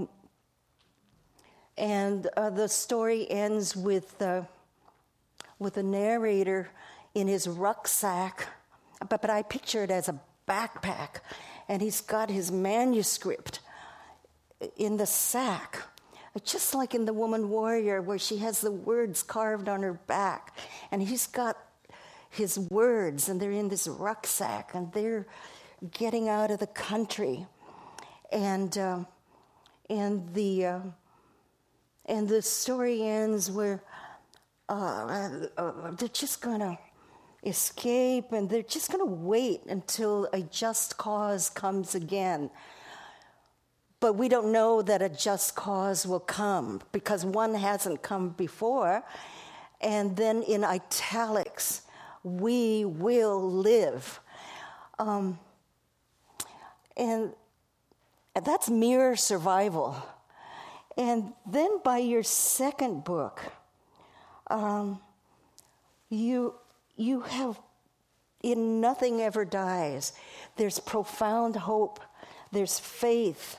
the story ends with the narrator in his rucksack, but I picture it as a backpack, and he's got his manuscript in the sack, just like in The Woman Warrior, where she has the words carved on her back, and he's got his words, and they're in this rucksack, and they're getting out of the country, and the story ends where they're just going to escape, and they're just going to wait until a just cause comes again. But we don't know that a just cause will come because one hasn't come before. And then in italics, we will live. And that's mere survival. And then by your second book, you have In Nothing Ever Dies, there's profound hope, there's faith,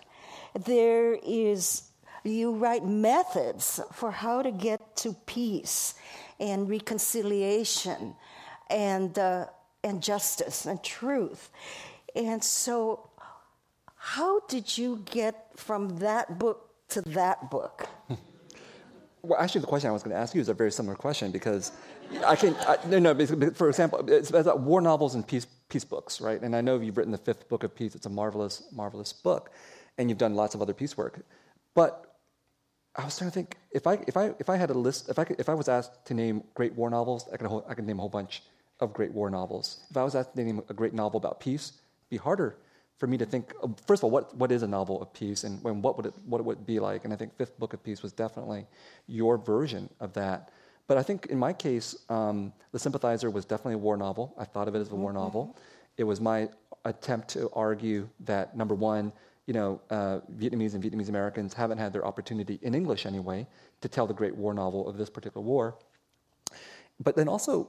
you write methods for how to get to peace and reconciliation and justice and truth. And so how did you get from that book to that book? Well, actually, the question I was going to ask you is a very similar question because for example, it's about war novels and peace books, right? And I know you've written the 5th book of peace. It's a marvelous, marvelous book, and you've done lots of other peace work. But I was trying to think if I had a list, if I was asked to name great war novels, I could name a whole bunch of great war novels. If I was asked to name a great novel about peace, it'd be harder for me to think, first of all, what is a novel of peace and what would it be like? And I think 5th Book of Peace was definitely your version of that. But I think in my case, The Sympathizer was definitely a war novel. I thought of it as a war novel. It was my attempt to argue that, number one, Vietnamese and Vietnamese Americans haven't had their opportunity, in English anyway, to tell the great war novel of this particular war. But then also,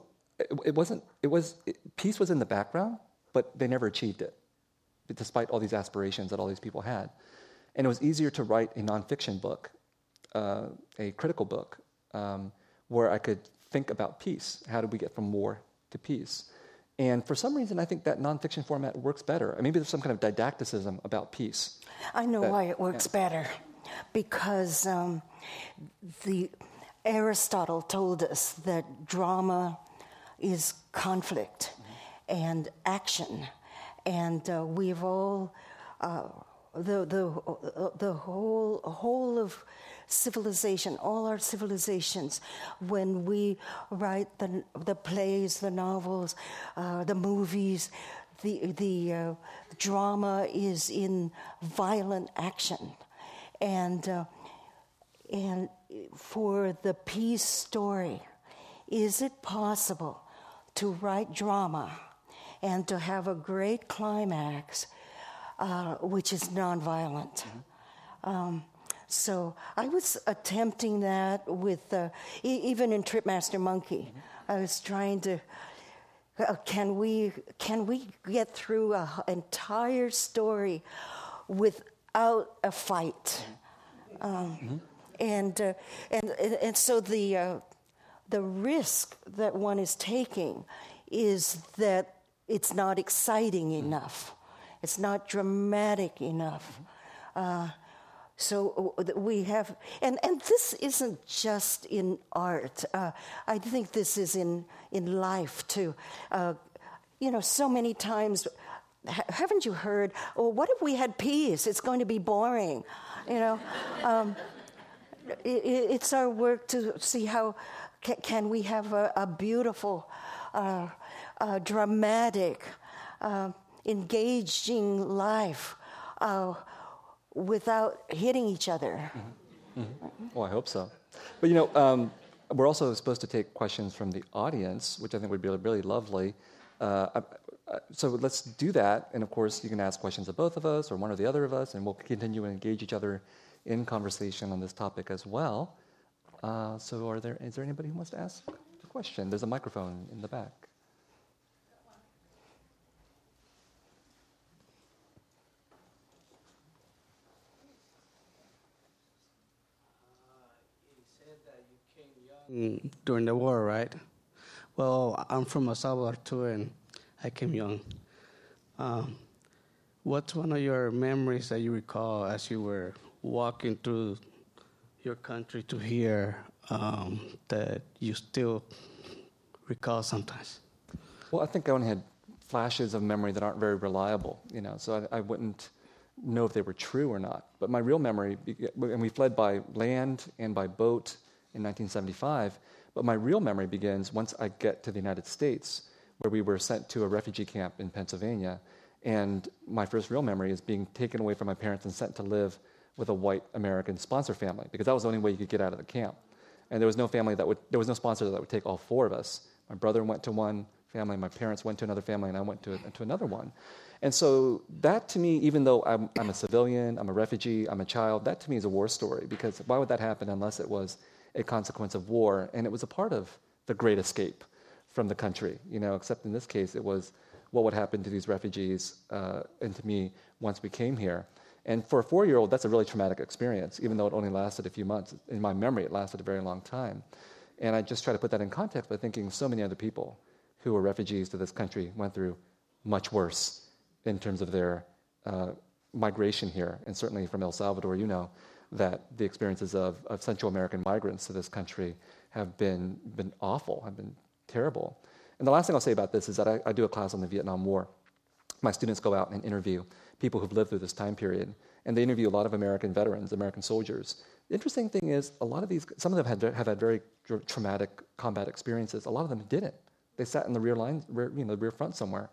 peace was in the background, but they never achieved it, despite all these aspirations that all these people had. And it was easier to write a nonfiction book a critical book where I could think about peace. How do we get from war to peace? And for some reason, I think that nonfiction format works better. Maybe there's some kind of didacticism about peace. I know why it works better. Because the Aristotle told us that drama is conflict and action, and we've all the whole of civilization, all our civilizations, when we write the plays, the novels, the movies, the drama is in violent action. And for the peace story, is it possible to write drama and to have a great climax, which is nonviolent? So I was attempting that with, even in Tripmaster Monkey, I was trying to, can we get through an entire story without a fight? And so the risk that one is taking is that it's not exciting enough. It's not dramatic enough. So we have, and this isn't just in art. I think this is in life too. So many times, haven't you heard, oh, what if we had peace? It's going to be boring. It's our work to see how can we have a beautiful, dramatic, engaging life without hitting each other. Well, I hope so. But we're also supposed to take questions from the audience, which I think would be really lovely. So let's do that. And of course, you can ask questions of both of us or one or the other of us, and we'll continue to engage each other in conversation on this topic as well. So is there anybody who wants to ask a question? There's a microphone in the back. You said that you came young during the war, right? Well, I'm from El Salvador too, and I came young. What's one of your memories that you recall as you were walking through your country to here that you still recall sometimes? Well, I think I only had flashes of memory that aren't very reliable, so I wouldn't know if they were true or not. But my real memory, and we fled by land and by boat in 1975, but my real memory begins once I get to the United States, where we were sent to a refugee camp in Pennsylvania. And my first real memory is being taken away from my parents and sent to live with a white American sponsor family, because that was the only way you could get out of the camp. And there was no sponsor that would take all four of us. My brother went to one family, my parents went to another family, and I went to another one. And so that to me, even though I'm a civilian, I'm a refugee, I'm a child, that to me is a war story, because why would that happen unless it was a consequence of war? And it was a part of the Great Escape from the country, except in this case, it was what would happen to these refugees and to me once we came here. And for a 4-year-old, that's a really traumatic experience, even though it only lasted a few months. In my memory, it lasted a very long time. And I just try to put that in context by thinking so many other people who were refugees to this country went through much worse in terms of their migration here. And certainly from El Salvador, that the experiences of Central American migrants to this country have been awful, have been terrible. And the last thing I'll say about this is that I do a class on the Vietnam War. My students go out and interview people who've lived through this time period, and they interview a lot of American veterans, American soldiers. The interesting thing is, some of them have had very traumatic combat experiences. A lot of them didn't. They sat in the rear line, the rear front somewhere.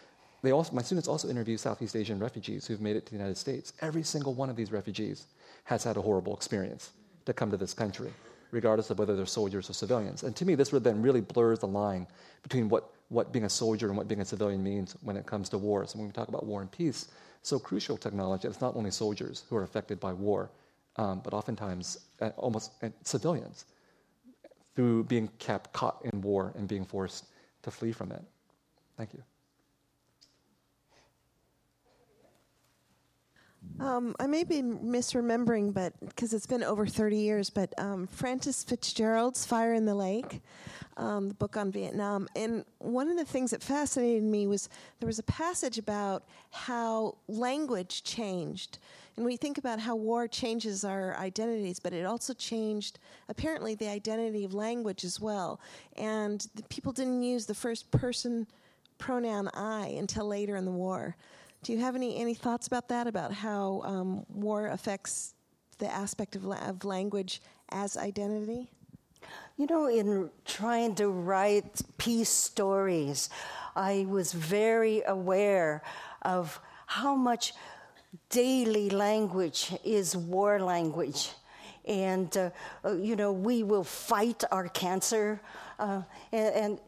My students also interview Southeast Asian refugees who've made it to the United States. Every single one of these refugees has had a horrible experience to come to this country, regardless of whether they're soldiers or civilians. And to me, this then really blurs the line between what being a soldier and what being a civilian means when it comes to war. So when we talk about war and peace, so crucial technology, it's not only soldiers who are affected by war, but oftentimes almost civilians through being caught in war and being forced to flee from it. Thank you. I may be misremembering, but because it's been over 30 years, but Francis Fitzgerald's Fire in the Lake, the book on Vietnam. And one of the things that fascinated me was there was a passage about how language changed. And we think about how war changes our identities, but it also changed, apparently, the identity of language as well. And the people didn't use the first person pronoun I until later in the war. Do you have any thoughts about that, about how war affects the aspect of language as identity? You know, in trying to write peace stories, I was very aware of how much daily language is war language. And, you know, we will fight our cancer. And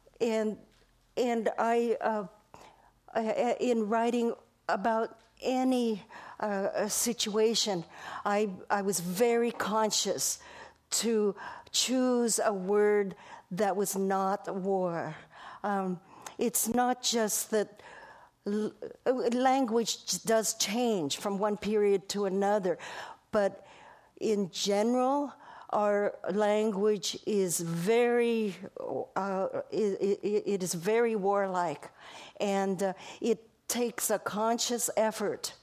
I... in writing about any situation, I was very conscious to choose a word that was not war. It's not just that language does change from one period to another, but in general, our language is very, it is very warlike, and it takes a conscious effort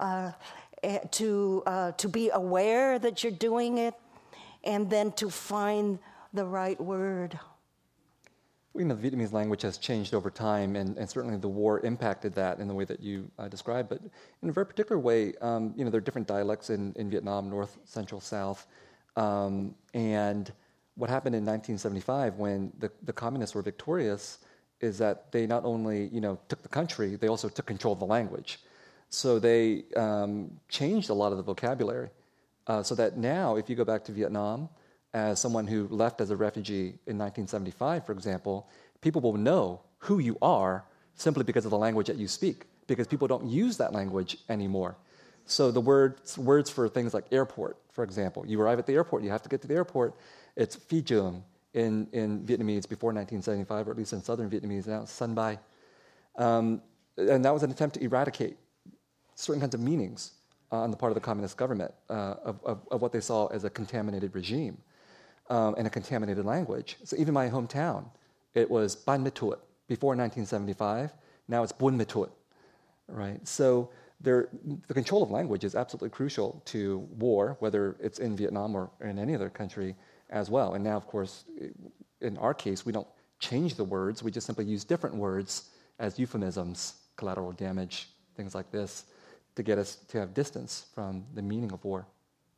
to be aware that you're doing it, and then to find the right word. You know, the Vietnamese language has changed over time, and certainly the war impacted that in the way that you described. But in a very particular way, you know, there are different dialects in Vietnam, North, Central, South. And what happened in 1975 when the communists were victorious is that they not only, you know, took the country, they also took control of the language. So they changed a lot of the vocabulary. So that now, if you go back to Vietnam, as someone who left as a refugee in 1975, for example, people will know who you are simply because of the language that you speak, because people don't use that language anymore. So the words for things like airport, for example, you arrive at the airport, you have to get to the airport, it's phi trường in Vietnamese before 1975, or at least in southern Vietnamese, now it's sân bay. And that was an attempt to eradicate certain kinds of meanings on the part of the communist government of what they saw as a contaminated regime and a contaminated language. So even my hometown, it was Ban Me Thuột before 1975, now it's Buon Me Thuột, right? So the control of language is absolutely crucial to war, whether it's in Vietnam or in any other country as well. And now, of course, in our case, we don't change the words. We just simply use different words as euphemisms, collateral damage, things like this, to get us to have distance from the meaning of war.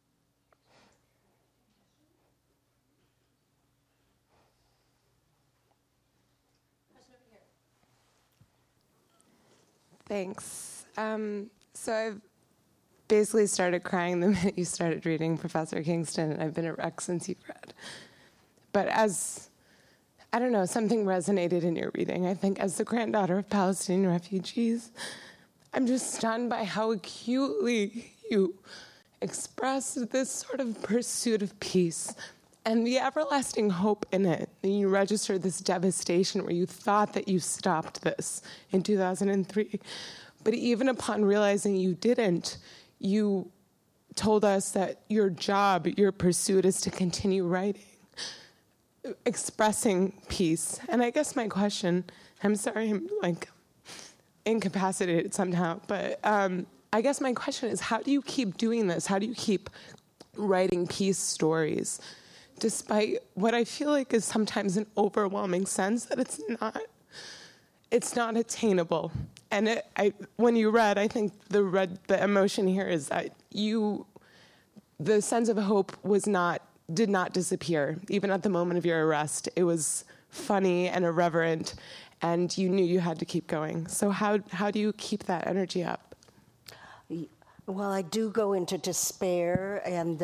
Thanks. So I've basically started crying the minute you started reading Professor Kingston, and I've been a wreck since you've read. But I don't know, something resonated in your reading. I think as the granddaughter of Palestinian refugees, I'm just stunned by how acutely you expressed this sort of pursuit of peace and the everlasting hope in it. And you registered this devastation where you thought that you stopped this in 2003. But even upon realizing you didn't, you told us that your job, your pursuit is to continue writing, expressing peace. And I guess my question, I'm sorry, I'm like incapacitated somehow, but I guess my question is, how do you keep doing this? How do you keep writing peace stories, despite what I feel like is sometimes an overwhelming sense that it's not attainable? And when you read, I think the emotion here is that the sense of hope did not disappear, even at the moment of your arrest. It was funny and irreverent, and you knew you had to keep going. So how do you keep that energy up? Well, I do go into despair, and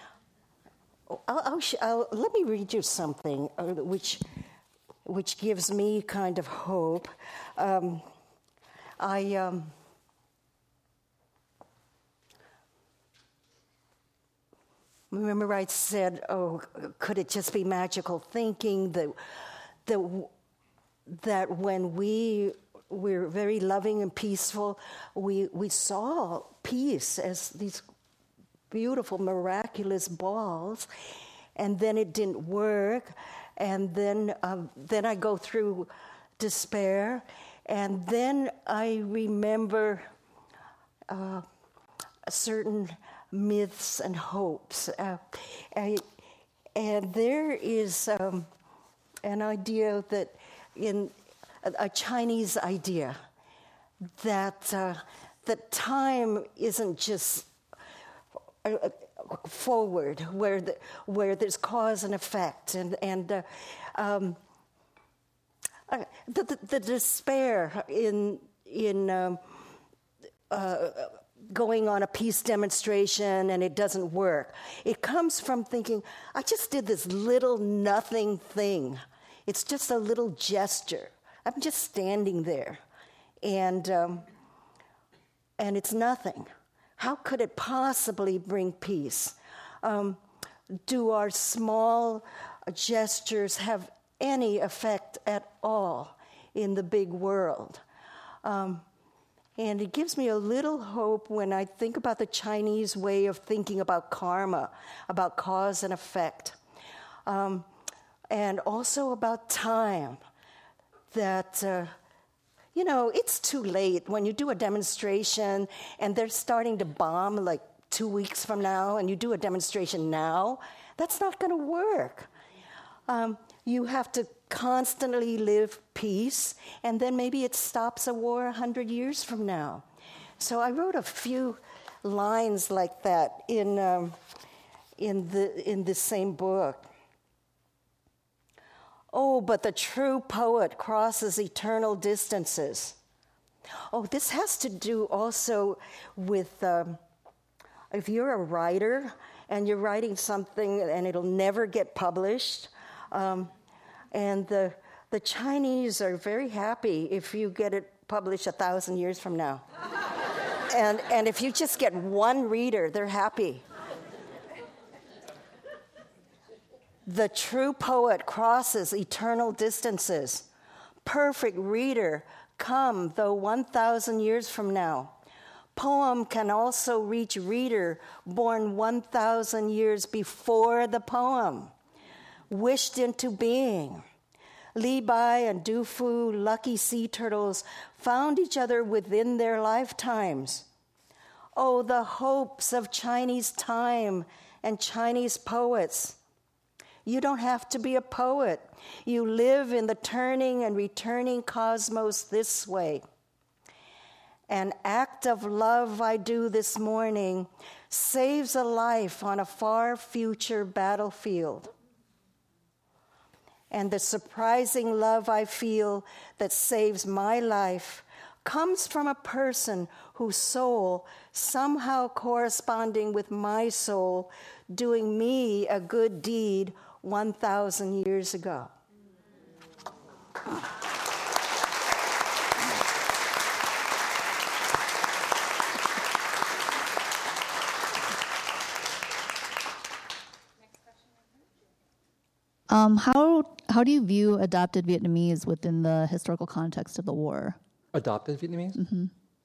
let me read you something which gives me kind of hope. Remember I said, oh, could it just be magical thinking that when we we're very loving and peaceful. We saw peace as these beautiful, miraculous balls, and then it didn't work, and then I go through despair, and then I remember certain myths and hopes, and there is an idea that in a Chinese idea that that time isn't just forward, where there's cause and effect, and the despair in going on a peace demonstration and it doesn't work. It comes from thinking, I just did this little nothing thing. It's just a little gesture. I'm just standing there, and it's nothing. How could it possibly bring peace? Do our small gestures have any effect at all in the big world? And it gives me a little hope when I think about the Chinese way of thinking about karma, about cause and effect, and also about time, that it's too late when you do a demonstration and they're starting to bomb like 2 weeks from now, and you do a demonstration now. That's not going to work. You have to constantly live peace, and then maybe it stops a war 100 years from now. So I wrote a few lines like that in this same book. Oh, but the true poet crosses eternal distances. Oh, this has to do also with if you're a writer and you're writing something and it'll never get published, and the Chinese are very happy if you get it published 1,000 years from now. and if you just get one reader, they're happy. The true poet crosses eternal distances. Perfect reader, come, though 1,000 years from now. Poem can also reach reader born 1,000 years before the poem, wished into being. Li Bai and Du Fu, lucky sea turtles, found each other within their lifetimes. Oh, the hopes of Chinese time and Chinese poets. You don't have to be a poet. You live in the turning and returning cosmos this way. An act of love I do this morning saves a life on a far future battlefield. And the surprising love I feel that saves my life comes from a person whose soul, somehow corresponding with my soul, doing me a good deed 1,000 years ago. How do you view adopted Vietnamese within the historical context of the war? Adopted Vietnamese? Mm-hmm.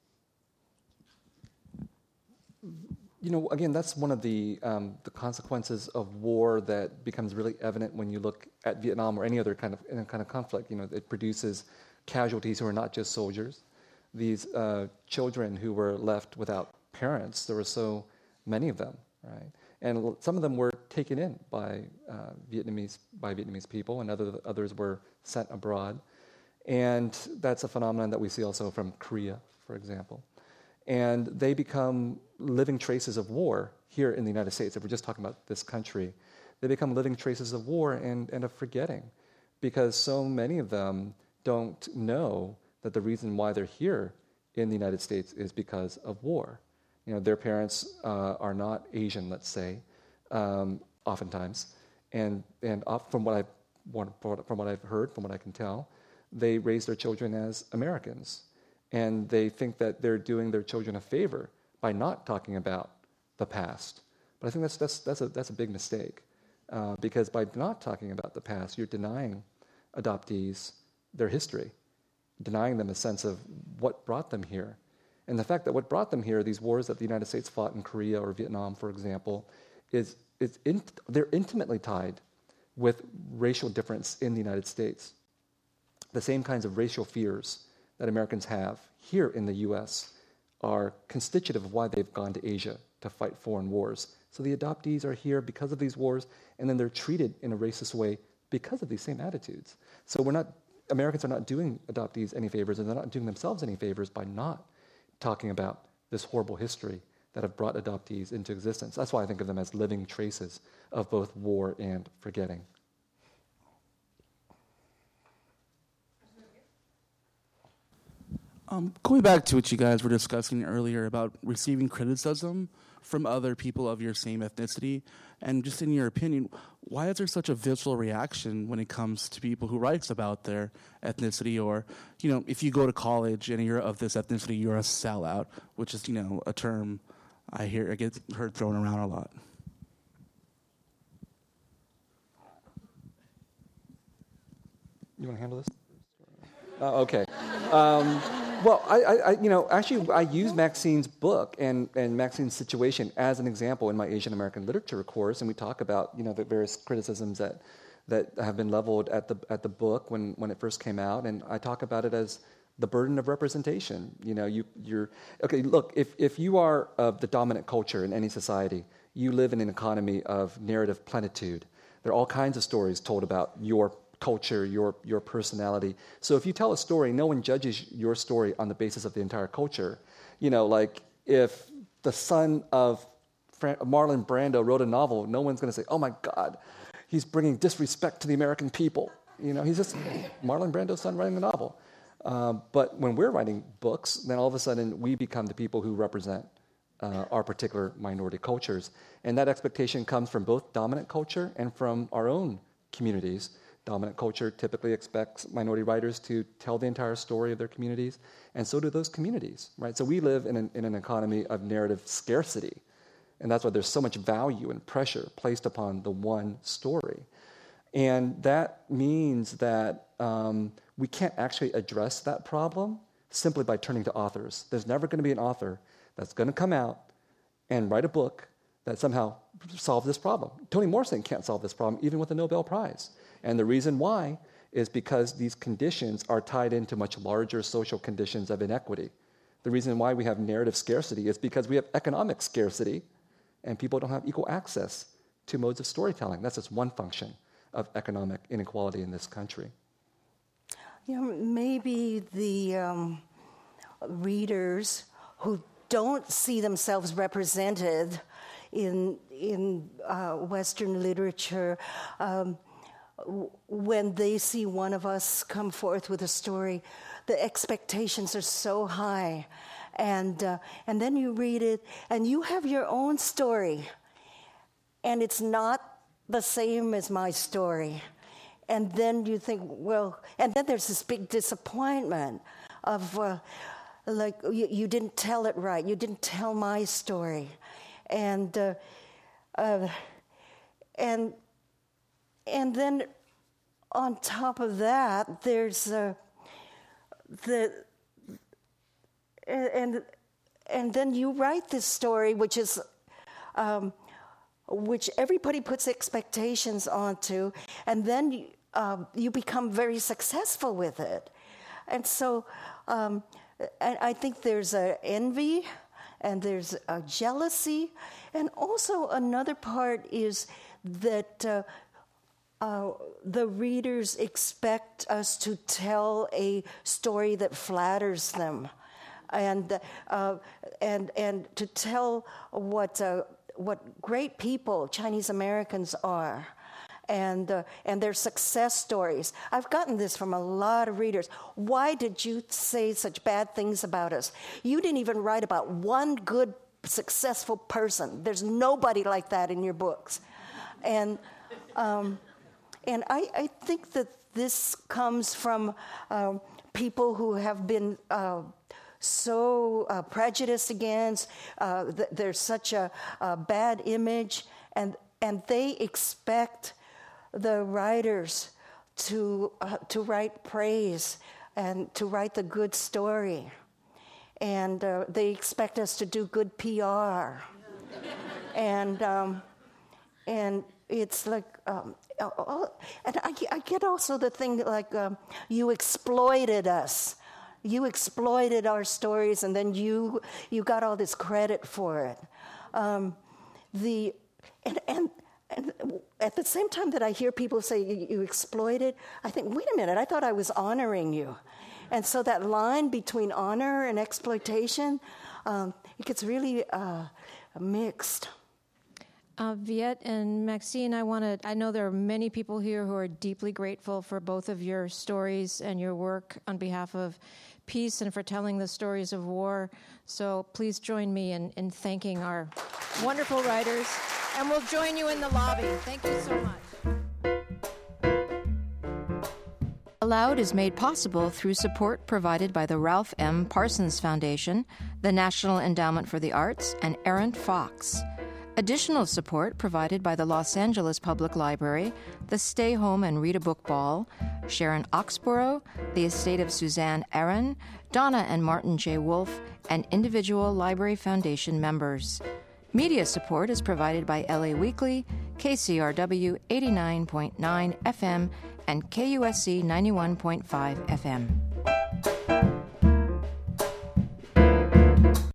Again, that's one of the consequences of war that becomes really evident when you look at Vietnam or any other kind of conflict. It produces casualties who are not just soldiers. These children who were left without parents, there were so many of them, right? And some of them were taken in by Vietnamese people, and others were sent abroad. And that's a phenomenon that we see also from Korea, for example. And they become living traces of war here in the United States. If we're just talking about this country, they become living traces of war and of forgetting, because so many of them don't know that the reason why they're here in the United States is because of war. Their parents are not Asian, let's say, oftentimes, and from what I've heard, from what I can tell, they raise their children as Americans, and they think that they're doing their children a favor by not talking about the past. But I think that's a big mistake, because by not talking about the past, you're denying adoptees their history. denying them a sense of what brought them here. And the fact that what brought them here, these wars that the United States fought in Korea or Vietnam, for example, they're intimately tied with racial difference in the United States. The same kinds of racial fears that Americans have here in the U.S. are constitutive of why they've gone to Asia to fight foreign wars. So the adoptees are here because of these wars, and then they're treated in a racist way because of these same attitudes. So Americans are not doing adoptees any favors, and they're not doing themselves any favors by not talking about this horrible history that have brought adoptees into existence. That's why I think of them as living traces of both war and forgetting. Going back to what you guys were discussing earlier about receiving criticism from other people of your same ethnicity, and just in your opinion, why is there such a visceral reaction when it comes to people who writes about their ethnicity? Or, if you go to college and you're of this ethnicity, you're a sellout, which is, a term I get heard thrown around a lot. You want to handle this? Okay. Well, I use Maxine's book and Maxine's situation as an example in my Asian American literature course, and we talk about the various criticisms that have been leveled at the book when it first came out, and I talk about it as the burden of representation. You're okay. Look, if you are of the dominant culture in any society, you live in an economy of narrative plenitude. There are all kinds of stories told about your culture, your personality. So if you tell a story, no one judges your story on the basis of the entire culture. Like if the son of Marlon Brando wrote a novel, no one's going to say, "Oh my God, he's bringing disrespect to the American people." He's just Marlon Brando's son writing a novel. But when we're writing books, then all of a sudden we become the people who represent our particular minority cultures. And that expectation comes from both dominant culture and from our own communities. Dominant culture typically expects minority writers to tell the entire story of their communities, and so do those communities, right? So we live in an economy of narrative scarcity, and that's why there's so much value and pressure placed upon the one story. And that means that we can't actually address that problem simply by turning to authors. There's never going to be an author that's going to come out and write a book that somehow solves this problem. Toni Morrison can't solve this problem, even with a Nobel Prize. And the reason why is because these conditions are tied into much larger social conditions of inequity. The reason why we have narrative scarcity is because we have economic scarcity, and people don't have equal access to modes of storytelling. That's just one function of economic inequality in this country. Maybe the readers who don't see themselves represented in Western literature, when they see one of us come forth with a story, the expectations are so high, and then you read it, and you have your own story, and it's not the same as my story, and then you think, well, and then there's this big disappointment of like you didn't tell it right, you didn't tell my story, and then on top of that, there's and then you write this story, which is which everybody puts expectations onto, and then you become very successful with it, and so I think there's an envy, and there's a jealousy, and also another part is that the readers expect us to tell a story that flatters them, and to tell what great people Chinese Americans are, and their success stories. I've gotten this from a lot of readers. Why did you say such bad things about us? You didn't even write about one good, successful person. There's nobody like that in your books, and I think that this comes from people who have been so prejudiced against. There's such a bad image, and they expect the writers to write praise and to write the good story. And they expect us to do good PR. And it's like, and I get also the thing that, like, you exploited us. You exploited our stories, and then you got all this credit for it. And at the same time that I hear people say you exploited, I think, wait a minute, I thought I was honoring you. And so that line between honor and exploitation, it gets really mixed. Viet and Maxine, I know there are many people here who are deeply grateful for both of your stories and your work on behalf of peace and for telling the stories of war. So please join me in thanking our wonderful writers, and we'll join you in the lobby. Thank you so much. Aloud is made possible through support provided by the Ralph M. Parsons Foundation, the National Endowment for the Arts, and Aaron Fox. Additional support provided by the Los Angeles Public Library, the Stay Home and Read a Book Ball, Sharon Oxborough, the estate of Suzanne Aaron, Donna and Martin J. Wolfe, and individual Library Foundation members. Media support is provided by LA Weekly, KCRW 89.9 FM, and KUSC 91.5 FM.